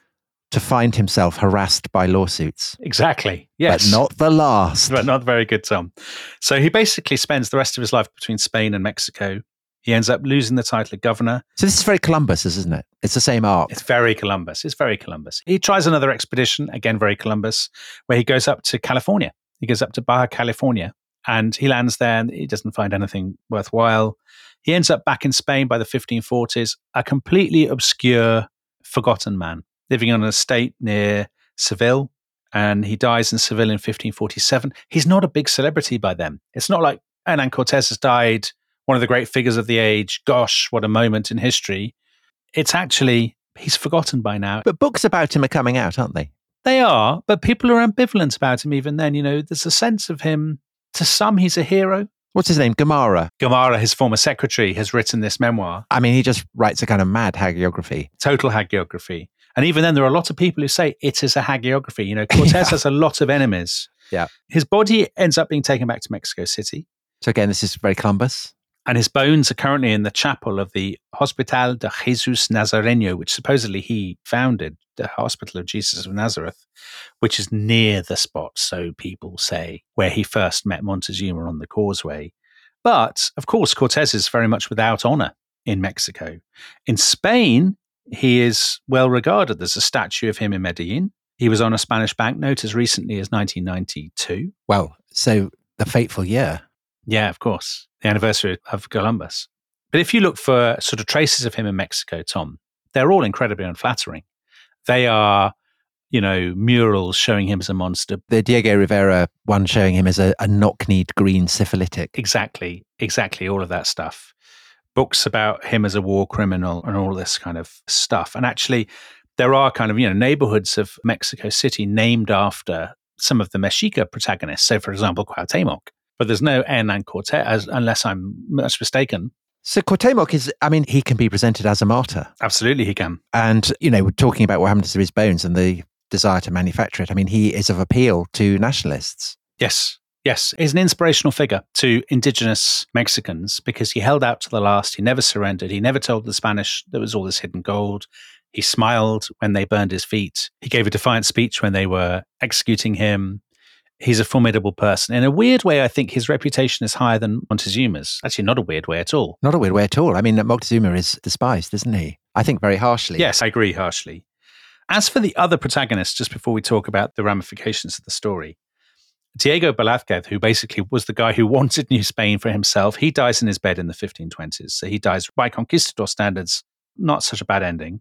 to find himself harassed by lawsuits. Exactly, yes. But not the last. But not very good, Tom. So he basically spends the rest of his life between Spain and Mexico. He ends up losing the title of governor. So this is very Columbus, isn't it? It's the same arc. It's very Columbus. It's very Columbus. He tries another expedition, again, very Columbus, where he goes up to California. He goes up to Baja California, and he lands there, and he doesn't find anything worthwhile. He ends up back in Spain by the fifteen forties, a completely obscure, forgotten man, living on an estate near Seville, and he dies in Seville in fifteen forty-seven. He's not a big celebrity by then. It's not like Hernan Cortez has died, one of the great figures of the age. Gosh, what a moment in history. It's actually, he's forgotten by now. But books about him are coming out, aren't they? They are, but people are ambivalent about him even then. You know, there's a sense of him, to some, he's a hero. What's his name? Gamarra. Gamarra, his former secretary, has written this memoir. I mean, he just writes a kind of mad hagiography. Total hagiography. And even then, there are a lot of people who say it is a hagiography. You know, Cortez yeah. has a lot of enemies. Yeah. His body ends up being taken back to Mexico City. So again, this is very Columbus. And his bones are currently in the chapel of the Hospital de Jesus Nazareno, which supposedly he founded, the Hospital of Jesus of Nazareth, which is near the spot, so people say, where he first met Montezuma on the causeway. But, of course, Cortez is very much without honor in Mexico. In Spain, he is well regarded. There's a statue of him in Medellin. He was on a Spanish banknote as recently as nineteen ninety-two. Well, so the fateful year. Yeah, of course. The anniversary of Columbus. But if you look for sort of traces of him in Mexico, Tom, they're all incredibly unflattering. They are, you know, murals showing him as a monster. The Diego Rivera one showing him as a, a knock-kneed green syphilitic. Exactly, exactly, all of that stuff. Books about him as a war criminal and all this kind of stuff. And actually, there are kind of, you know, neighborhoods of Mexico City named after some of the Mexica protagonists. So, for example, Cuauhtémoc. But there's no Hernan Cortez, unless I'm much mistaken. So Cuauhtémoc is, I mean, he can be presented as a martyr. Absolutely, he can. And, you know, we're talking about what happened to his bones and the desire to manufacture it. I mean, he is of appeal to nationalists. Yes, yes. He's an inspirational figure to indigenous Mexicans because he held out to the last. He never surrendered. He never told the Spanish there was all this hidden gold. He smiled when they burned his feet. He gave a defiant speech when they were executing him. He's a formidable person. In a weird way, I think his reputation is higher than Montezuma's. Actually, not a weird way at all. Not a weird way at all. I mean, Moctezuma is despised, isn't he? I think very harshly. Yes, I agree harshly. As for the other protagonists, just before we talk about the ramifications of the story, Diego Velázquez, who basically was the guy who wanted New Spain for himself, he dies in his bed in the fifteen twenties. So he dies by conquistador standards, not such a bad ending.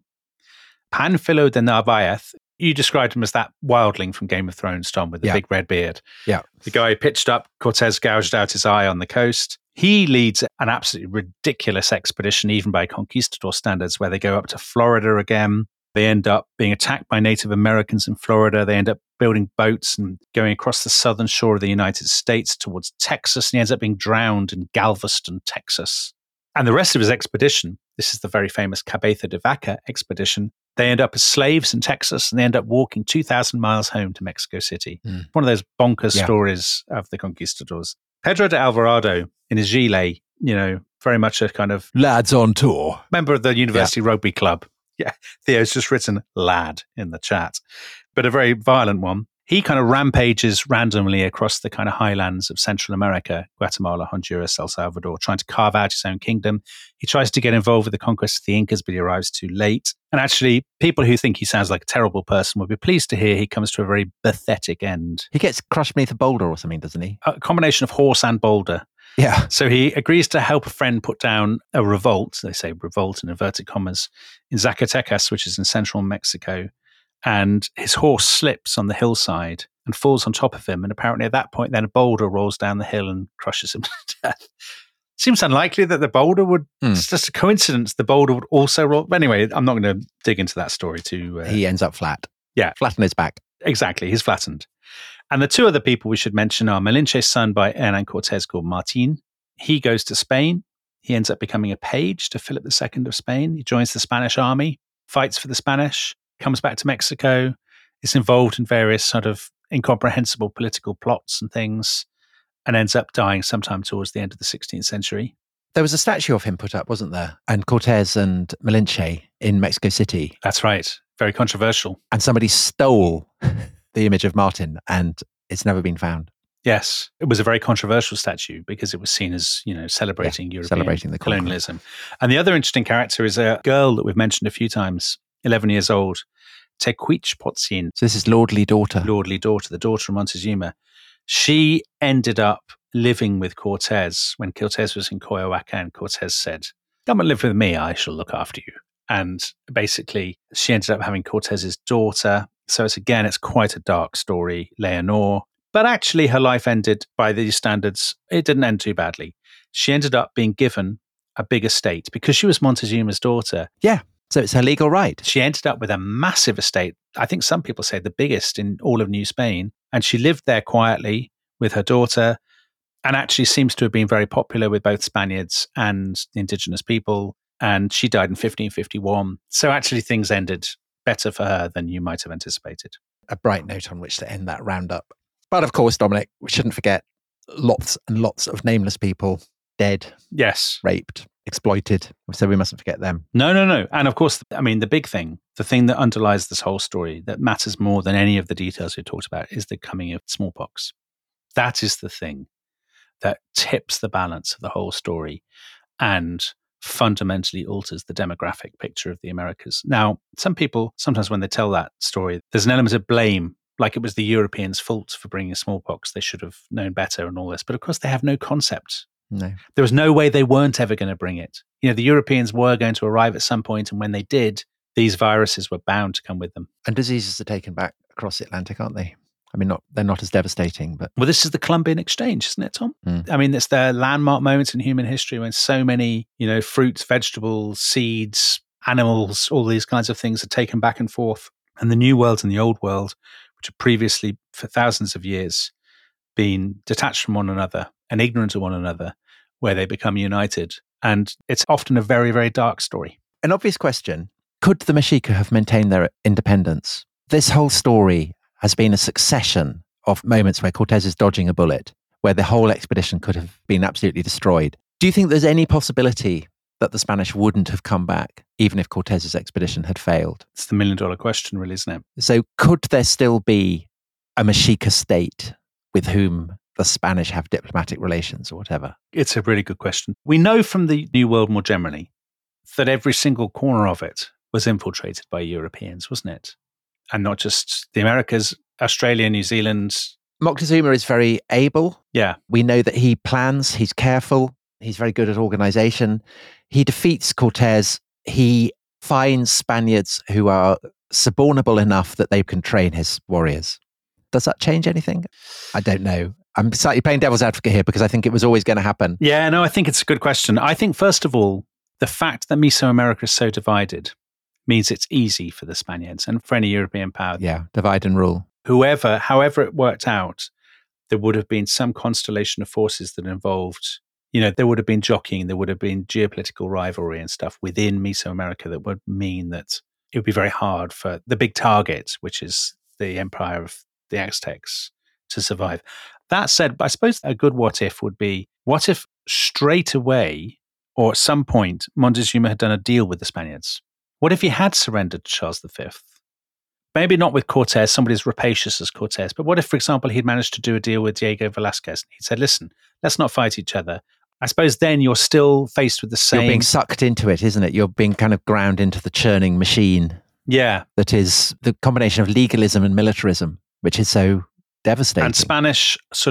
Pánfilo de Narváez, you described him as that wildling from Game of Thrones, Tom, with the yeah. big red beard. Yeah. The guy who pitched up, Cortez gouged out his eye on the coast. He leads an absolutely ridiculous expedition, even by conquistador standards, where they go up to Florida again. They end up being attacked by Native Americans in Florida. They end up building boats and going across the southern shore of the United States towards Texas. And he ends up being drowned in Galveston, Texas. And the rest of his expedition, this is the very famous Cabeza de Vaca expedition, they end up as slaves in Texas and they end up walking two thousand miles home to Mexico City. Mm. One of those bonkers yeah. stories of the conquistadors. Pedro de Alvarado in his gilet, you know, very much a kind of lads on tour. Member of the University yeah. Rugby Club. Yeah, Theo's just written lad in the chat, but a very violent one. He kind of rampages randomly across the kind of highlands of Central America, Guatemala, Honduras, El Salvador, trying to carve out his own kingdom. He tries to get involved with the conquest of the Incas, but he arrives too late. And actually, people who think he sounds like a terrible person will be pleased to hear he comes to a very pathetic end. He gets crushed beneath a boulder or something, doesn't he? A combination of horse and boulder. Yeah. So he agrees to help a friend put down a revolt, they say revolt in inverted commas, in Zacatecas, which is in central Mexico. And his horse slips on the hillside and falls on top of him. And apparently at that point, then a boulder rolls down the hill and crushes him to death. Seems unlikely that the boulder would, Mm. it's just a coincidence, the boulder would also roll. But anyway, I'm not going to dig into that story too. Uh, He ends up flat. Yeah. Flat on his back. Exactly. He's flattened. And the two other people we should mention are Malinche's son by Hernan Cortez called Martin. He goes to Spain. He ends up becoming a page to Philip the Second of Spain. He joins the Spanish army, fights for the Spanish, comes back to Mexico, is involved in various sort of incomprehensible political plots and things, and ends up dying sometime towards the end of the sixteenth century. There was a statue of him put up, wasn't there? And Cortez and Malinche in Mexico City. That's right. Very controversial. And somebody stole the image of Martin and it's never been found. Yes. It was a very controversial statue because it was seen as, you know, celebrating Yeah, European celebrating the conquest. colonialism. And the other interesting character is a girl that we've mentioned a few times, eleven years old, Tecuichpotzin, So this is lordly daughter. lordly daughter, the daughter of Montezuma. She ended up living with Cortez when Cortez was in Coyoacan. Cortez said, "Come and live with me, I shall look after you." And basically, she ended up having Cortez's daughter. So it's again, it's quite a dark story, Leonor. But actually, her life ended by these standards. It didn't end too badly. She ended up being given a big estate because she was Montezuma's daughter. Yeah. So it's her legal right. She ended up with a massive estate. I think some people say the biggest in all of New Spain. And she lived there quietly with her daughter and actually seems to have been very popular with both Spaniards and the indigenous people. And she died in fifteen fifty-one. So actually things ended better for her than you might have anticipated. A bright note on which to end that roundup. But of course, Dominic, we shouldn't forget lots and lots of nameless people dead, Yes. raped, exploited. So we mustn't forget them. No, no, no. And of course, I mean, the big thing, the thing that underlies this whole story that matters more than any of the details we talked about is the coming of smallpox. That is the thing that tips the balance of the whole story and fundamentally alters the demographic picture of the Americas. Now, some people, sometimes when they tell that story, there's an element of blame, like it was the Europeans' fault for bringing smallpox. They should have known better and all this. But of course, they have no concept. No. There was no way they weren't ever going to bring it. You know, the Europeans were going to arrive at some point, and when they did, these viruses were bound to come with them. And diseases are taken back across the Atlantic, aren't they? I mean, not they're not as devastating, but Well, this is the Columbian Exchange, isn't it, Tom? Mm. I mean, it's the landmark moment in human history when so many, you know, fruits, vegetables, seeds, animals, all these kinds of things are taken back and forth. And the New World and the Old World, which had previously, for thousands of years, been detached from one another and ignorant of one another, where they become united. And it's often a very, very dark story. an obvious question. Could the Mexica have maintained their independence? This whole story has been a succession of moments where Cortez is dodging a bullet, where the whole expedition could have been absolutely destroyed. Do you think there's any possibility that the Spanish wouldn't have come back, even if Cortez's expedition had failed? It's the million dollar question, really, isn't it? So could there still be a Mexica state with whom the Spanish have diplomatic relations or whatever? It's a really good question. We know from the New World more generally that every single corner of it was infiltrated by Europeans, wasn't it? And not just the Americas, Australia, New Zealand. Moctezuma is very able. Yeah. We know that he plans, he's careful, he's very good at organization. He defeats Cortez. He finds Spaniards who are subornable enough that they can train his warriors. Does that change anything? I don't know. I'm slightly playing devil's advocate here because I think it was always going to happen. Yeah, no, I think it's a good question. I think, first of all, the fact that Mesoamerica is so divided means it's easy for the Spaniards and for any European power. Yeah, divide and rule. Whoever, however it worked out, there would have been some constellation of forces that involved, you know, there would have been jockeying, there would have been geopolitical rivalry and stuff within Mesoamerica that would mean that it would be very hard for the big target, which is the empire of the Aztecs, to survive. That said, I suppose a good what if would be, what if straight away or at some point Montezuma had done a deal with the Spaniards? What if he had surrendered to Charles the Fifth? Maybe not with Cortez, somebody as rapacious as Cortez, but what if, for example, he'd managed to do a deal with Diego Velázquez? He said, listen, let's not fight each other. I suppose then you're still faced with the same... You're being sucked into it, isn't it? You're being kind of ground into the churning machine. Yeah. That is the combination of legalism and militarism, which is so devastating. And Spanish sort of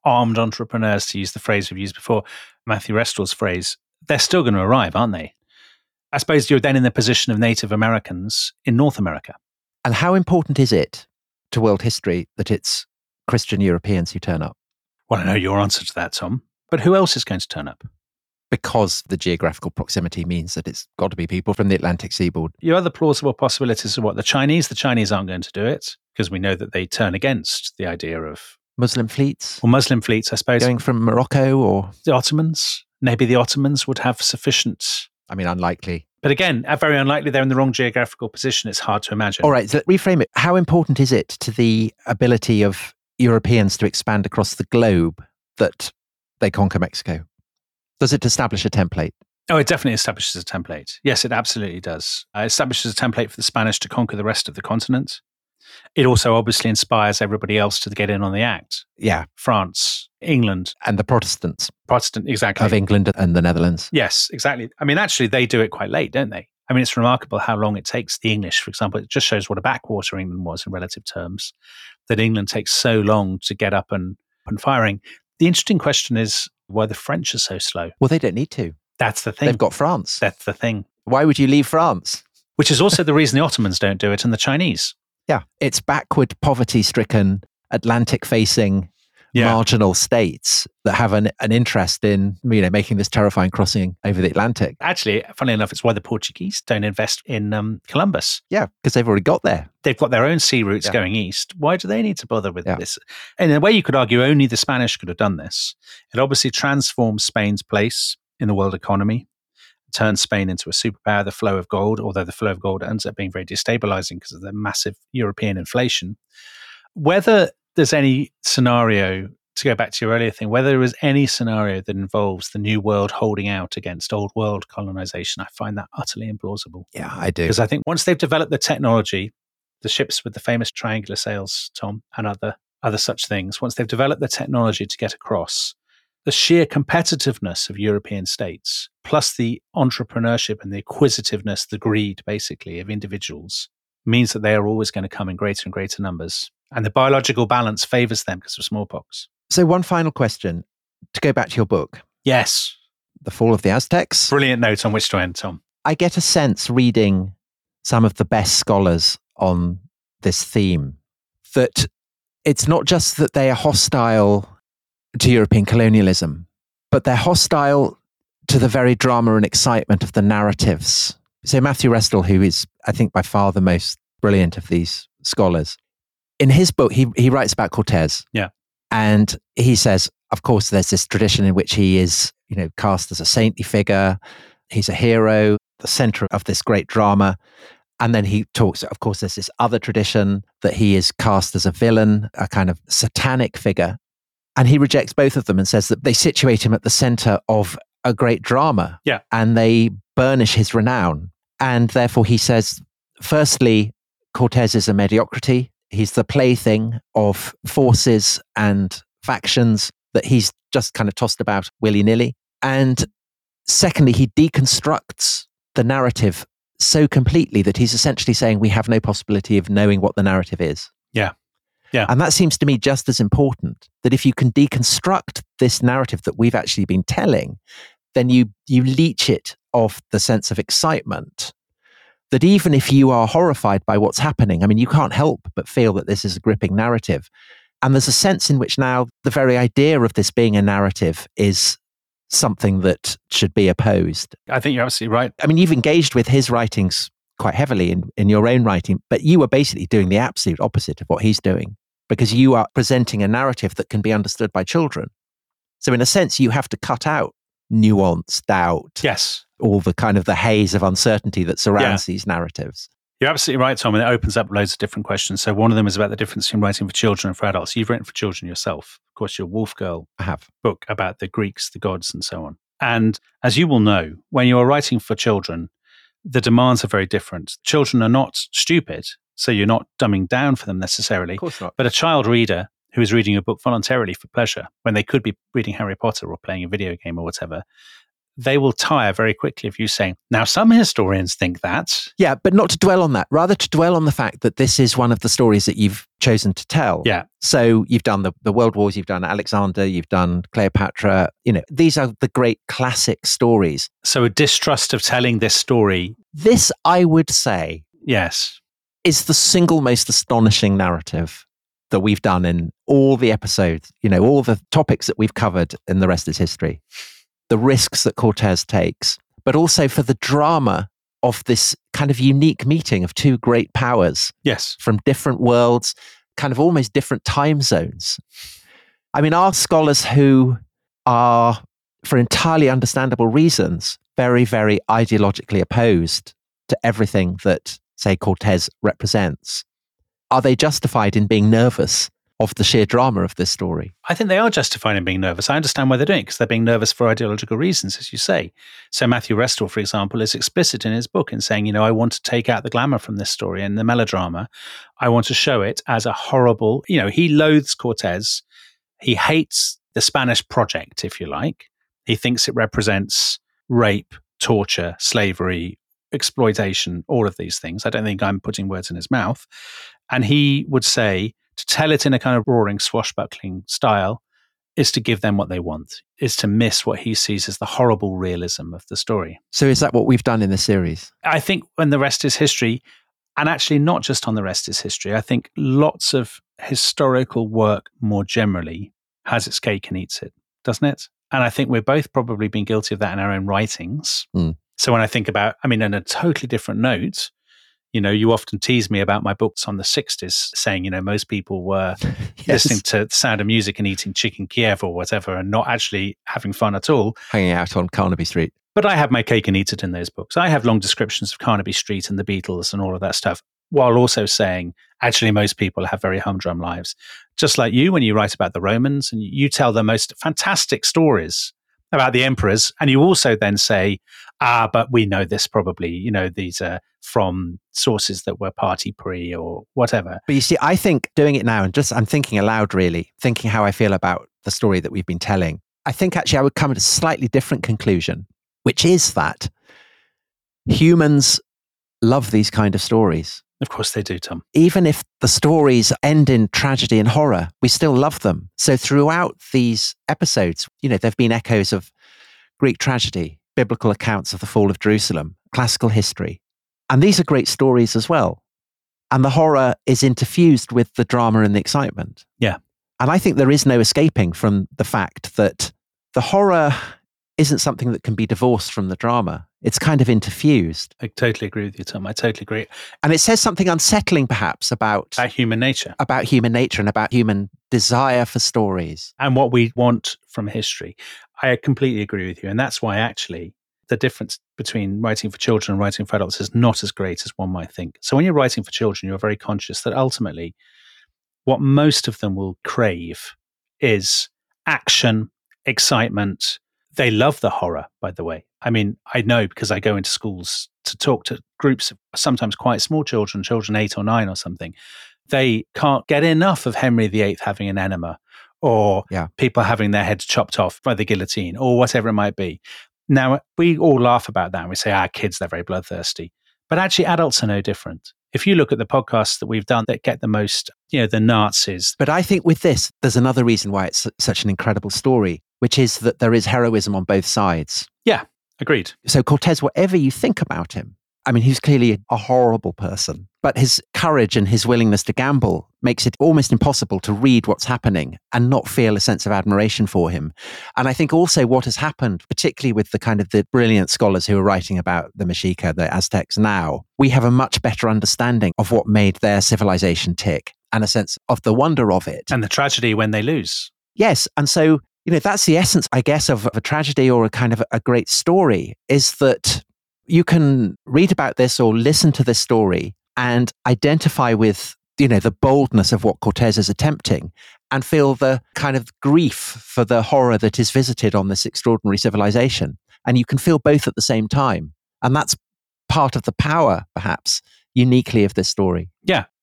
armed entrepreneurs, to use the phrase we've used before, Matthew Restall's phrase, they're still going to arrive, aren't they? I suppose you're then in the position of Native Americans in North America. And how important is it to world history that it's Christian Europeans who turn up? Well, I know your answer to that, Tom. But who else is going to turn up? Because the geographical proximity means that it's got to be people from the Atlantic seaboard. Your other plausible possibilities are what? The Chinese? The Chinese aren't going to do it because we know that they turn against the idea of Muslim fleets? Or Muslim fleets, I suppose. Going from Morocco or... The Ottomans? Maybe the Ottomans would have sufficient... I mean, unlikely. But again, very unlikely. They're in the wrong geographical position. It's hard to imagine. All right, so reframe it. How important is it to the ability of Europeans to expand across the globe that they conquer Mexico? Does it establish a template? Oh, it definitely establishes a template. Yes, it absolutely does. Uh, it establishes a template for the Spanish to conquer the rest of the continent. It also obviously inspires everybody else to get in on the act. Yeah. France, England. And the Protestants. Protestant, exactly. Of England and the Netherlands. Yes, exactly. I mean, actually, they do it quite late, don't they? I mean, it's remarkable how long it takes the English, for example. It just shows what a backwater England was in relative terms, that England takes so long to get up and, and firing. The interesting question is why the French are so slow. Well, they don't need to. That's the thing. They've got France. That's the thing. Why would you leave France? Which is also the reason the Ottomans don't do it and the Chinese. Yeah. It's backward, poverty-stricken, Atlantic-facing, yeah. marginal states that have an, an interest in, you know, making this terrifying crossing over the Atlantic. Actually, funnily enough, it's why the Portuguese don't invest in um, Columbus. Yeah, because they've already got there. They've got their own sea routes yeah. going east. Why do they need to bother with yeah. this? And in a way, you could argue only the Spanish could have done this. It obviously transforms Spain's place in the world economy, turns Spain into a superpower, the flow of gold, although the flow of gold ends up being very destabilizing because of the massive European inflation. Whether there's any scenario, to go back to your earlier thing, whether there is any scenario that involves the new world holding out against old world colonization, I find that utterly implausible. Yeah, I do. Because I think once they've developed the technology, the ships with the famous triangular sails, Tom, and other other such things, once they've developed the technology to get across, the sheer competitiveness of European states, plus the entrepreneurship and the acquisitiveness, the greed, basically, of individuals, means that they are always going to come in greater and greater numbers. And the biological balance favors them because of smallpox. So one final question, to go back to your book. Yes. The Fall of the Aztecs. Brilliant note on which to end, Tom. I get a sense reading some of the best scholars on this theme that it's not just that they are hostile to European colonialism, but they're hostile to the very drama and excitement of the narratives. So Matthew Restall, who is, I think, by far the most brilliant of these scholars, in his book, he he writes about Cortez. Yeah. And he says, of course, there's this tradition in which he is, you know, cast as a saintly figure. He's a hero, the center of this great drama. And then he talks, of course, there's this other tradition that he is cast as a villain, a kind of satanic figure. And he rejects both of them and says that they situate him at the center of a great drama. Yeah. And they burnish his renown. And therefore he says, firstly, Cortez is a mediocrity. He's the plaything of forces and factions that he's just kind of tossed about willy-nilly. And secondly, he deconstructs the narrative so completely that he's essentially saying we have no possibility of knowing what the narrative is. Yeah. Yeah. And that seems to me just as important, that if you can deconstruct this narrative that we've actually been telling, then you you leach it of the sense of excitement. That even if you are horrified by what's happening, I mean, you can't help but feel that this is a gripping narrative. And there's a sense in which now the very idea of this being a narrative is something that should be opposed. I think you're absolutely right. I mean, you've engaged with his writings quite heavily in, in your own writing, but you are basically doing the absolute opposite of what he's doing, because you are presenting a narrative that can be understood by children. So in a sense, you have to cut out nuance, doubt. Yes. All the kind of the haze of uncertainty that surrounds yeah. these narratives. You're absolutely right, Tom, and it opens up loads of different questions. So one of them is about the difference in writing for children and for adults. You've written for children yourself. Of course, your Wolf Girl I have. book about the Greeks, the gods, and so on. And as you will know, when you are writing for children, the demands are very different. Children are not stupid, so you're not dumbing down for them necessarily. Of course not. But a child reader who is reading a book voluntarily for pleasure, when they could be reading Harry Potter or playing a video game or whatever, they will tire very quickly of you saying, now some historians think that. Yeah, but not to dwell on that, rather to dwell on the fact that this is one of the stories that you've chosen to tell. Yeah. So you've done the, the World Wars, you've done Alexander, you've done Cleopatra. You know, these are the great classic stories. So a distrust of telling this story. This, I would say, yes, is the single most astonishing narrative that we've done in all the episodes, you know, all the topics that we've covered in The Rest is History. The risks that Cortez takes, but also for the drama of this kind of unique meeting of two great powers. Yes. From different worlds, kind of almost different time zones. I mean, our scholars who are, for entirely understandable reasons, very, very ideologically opposed to everything that, say, Cortez represents, are they justified in being nervous of the sheer drama of this story? I think they are justified in being nervous. I understand why they're doing it, because they're being nervous for ideological reasons, as you say. So Matthew Restall, for example, is explicit in his book in saying, you know, I want to take out the glamour from this story and the melodrama. I want to show it as a horrible, you know, he loathes Cortez. He hates the Spanish project, if you like. He thinks it represents rape, torture, slavery, exploitation, all of these things. I don't think I'm putting words in his mouth. And he would say, to tell it in a kind of roaring, swashbuckling style is to give them what they want, is to miss what he sees as the horrible realism of the story. So is that what we've done in this series? I think when The Rest is History, and actually not just on The Rest is History, I think lots of historical work more generally has its cake and eats it, doesn't it? And I think we're both probably been guilty of that in our own writings. Mm. So when I think about, I mean, on a totally different note, you know, you often tease me about my books on the sixties, saying, you know, most people were yes. listening to the Sound of Music and eating chicken Kiev or whatever and not actually having fun at all. Hanging out on Carnaby Street. But I have my cake and eat it in those books. I have long descriptions of Carnaby Street and the Beatles and all of that stuff, while also saying, actually, most people have very humdrum lives. Just like you, when you write about the Romans and you tell the most fantastic stories about the emperors, and you also then say, ah, but we know this probably, you know, these are from sources that were party pre or whatever. But you see, I think doing it now, and just I'm thinking aloud really, thinking how I feel about the story that we've been telling, I think actually I would come at a slightly different conclusion, which is that humans love these kind of stories. Of course they do, Tom. Even if the stories end in tragedy and horror, we still love them. So throughout these episodes, you know, there have been echoes of Greek tragedy, biblical accounts of the fall of Jerusalem, classical history. And these are great stories as well. And the horror is interfused with the drama and the excitement. Yeah. And I think there is no escaping from the fact that the horror isn't something that can be divorced from the drama. It's kind of interfused. I totally agree with you, Tom. I totally agree. And it says something unsettling, perhaps, about... About human nature. About human nature and about human desire for stories. And what we want from history. I completely agree with you. And that's why, actually, the difference between writing for children and writing for adults is not as great as one might think. So when you're writing for children, you're very conscious that ultimately what most of them will crave is action, excitement. They love the horror, by the way. I mean, I know because I go into schools to talk to groups of sometimes quite small children, children eight or nine or something. They can't get enough of Henry the Eighth having an enema or yeah. people having their heads chopped off by the guillotine or whatever it might be. Now, we all laugh about that and we say, ah, kids, they're very bloodthirsty. But actually, adults are no different. If you look at the podcasts that we've done that get the most, you know, the Nazis. But I think with this, there's another reason why it's such an incredible story, which is that there is heroism on both sides. Yeah, agreed. So Cortez, whatever you think about him, I mean, he's clearly a horrible person, but his courage and his willingness to gamble makes it almost impossible to read what's happening and not feel a sense of admiration for him. And I think also what has happened, particularly with the kind of the brilliant scholars who are writing about the Mexica, the Aztecs now, we have a much better understanding of what made their civilization tick and a sense of the wonder of it. And the tragedy when they lose. Yes. And so, you know, that's the essence, I guess, of a tragedy or a kind of a great story, is that you can read about this or listen to this story and identify with, you know, the boldness of what Cortez is attempting and feel the kind of grief for the horror that is visited on this extraordinary civilization. And you can feel both at the same time. And that's part of the power, perhaps, uniquely of this story. Yeah.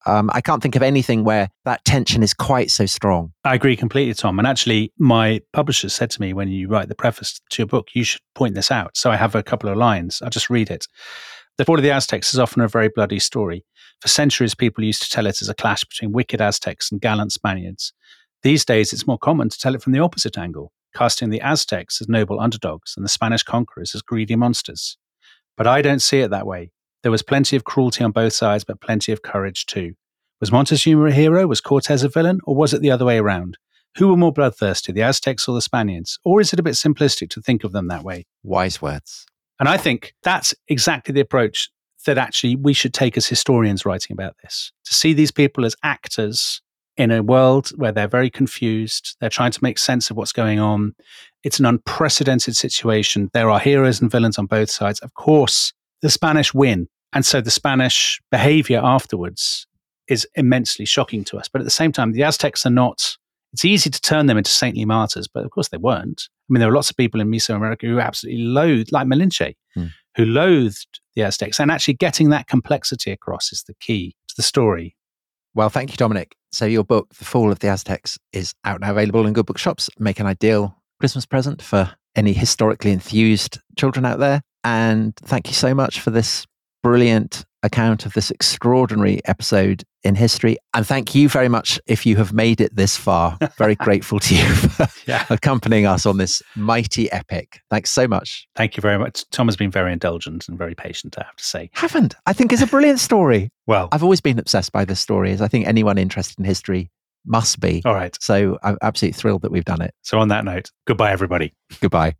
Um, I can't think of anything where that tension is quite so strong. I agree completely, Tom. And actually, my publisher said to me, when you write the preface to your book, you should point this out. So I have a couple of lines. I'll just read it. The Fall of the Aztecs is often a very bloody story. For centuries, people used to tell it as a clash between wicked Aztecs and gallant Spaniards. These days, it's more common to tell it from the opposite angle, casting the Aztecs as noble underdogs and the Spanish conquerors as greedy monsters. But I don't see it that way. There was plenty of cruelty on both sides, but plenty of courage too. Was Montezuma a hero? Was Cortez a villain? Or was it the other way around? Who were more bloodthirsty, the Aztecs or the Spaniards? Or is it a bit simplistic to think of them that way? Wise words. And I think that's exactly the approach that actually we should take as historians writing about this. To see these people as actors in a world where they're very confused, they're trying to make sense of what's going on. It's an unprecedented situation. There are heroes and villains on both sides. Of course, the Spanish win. And so the Spanish behavior afterwards is immensely shocking to us. But at the same time, the Aztecs are not, it's easy to turn them into saintly martyrs, but of course they weren't. I mean, there were lots of people in Mesoamerica who absolutely loathed, like Malinche, hmm. who loathed the Aztecs. And actually getting that complexity across is the key to the story. Well, thank you, Dominic. So your book, The Fall of the Aztecs, is out now, available in good bookshops. Make an ideal Christmas present for any historically enthused children out there. And thank you so much for this brilliant account of this extraordinary episode in history. And thank you very much if you have made it this far. Very grateful to you for yeah. accompanying us on this mighty epic. Thanks so much. Thank you very much. Tom has been very indulgent and very patient, I have to say. Haven't. I think it's a brilliant story. Well, I've always been obsessed by this story, as I think anyone interested in history must be. All right. So I'm absolutely thrilled that we've done it. So on that note, goodbye, everybody. Goodbye.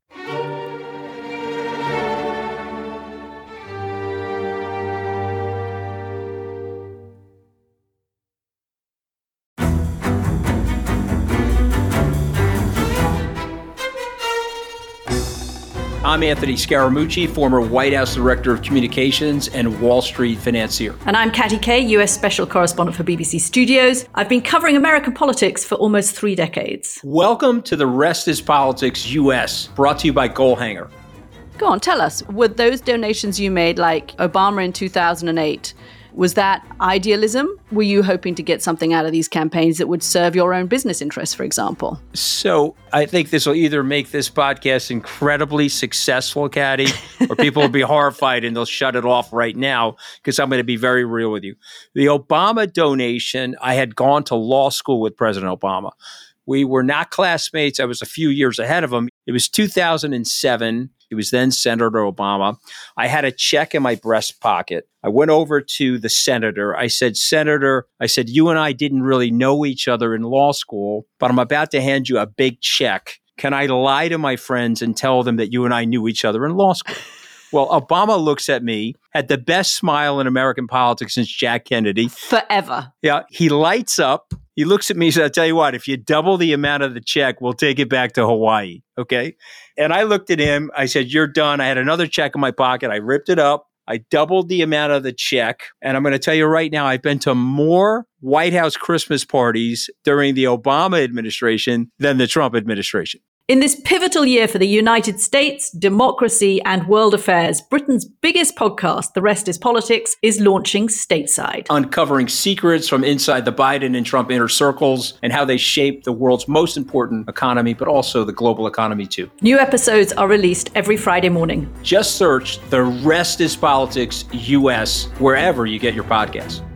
I'm Anthony Scaramucci, former White House Director of Communications and Wall Street financier. And I'm Katty Kay, U S Special Correspondent for B B C Studios. I've been covering American politics for almost three decades. Welcome to The Rest is Politics U S, brought to you by Goalhanger. Go on, tell us, were those donations you made, like Obama in two thousand eight, was that idealism? Were you hoping to get something out of these campaigns that would serve your own business interests, for example? So I think this will either make this podcast incredibly successful, Katty, or people will be horrified and they'll shut it off right now because I'm going to be very real with you. The Obama donation, I had gone to law school with President Obama. We were not classmates. I was a few years ahead of him. It was two thousand seven. He was then Senator Obama. I had a check in my breast pocket. I went over to the senator. I said, Senator, I said, you and I didn't really know each other in law school, but I'm about to hand you a big check. Can I lie to my friends and tell them that you and I knew each other in law school? Well, Obama looks at me, had the best smile in American politics since Jack Kennedy. Forever. Yeah, he lights up. He looks at me and says, I'll tell you what, if you double the amount of the check, we'll take it back to Hawaii. Okay. And I looked at him. I said, you're done. I had another check in my pocket. I ripped it up. I doubled the amount of the check. And I'm going to tell you right now, I've been to more White House Christmas parties during the Obama administration than the Trump administration. In this pivotal year for the United States, democracy, and world affairs, Britain's biggest podcast, The Rest is Politics, is launching stateside. Uncovering secrets from inside the Biden and Trump inner circles and how they shape the world's most important economy, but also the global economy too. New episodes are released every Friday morning. Just search The Rest is Politics U S wherever you get your podcasts.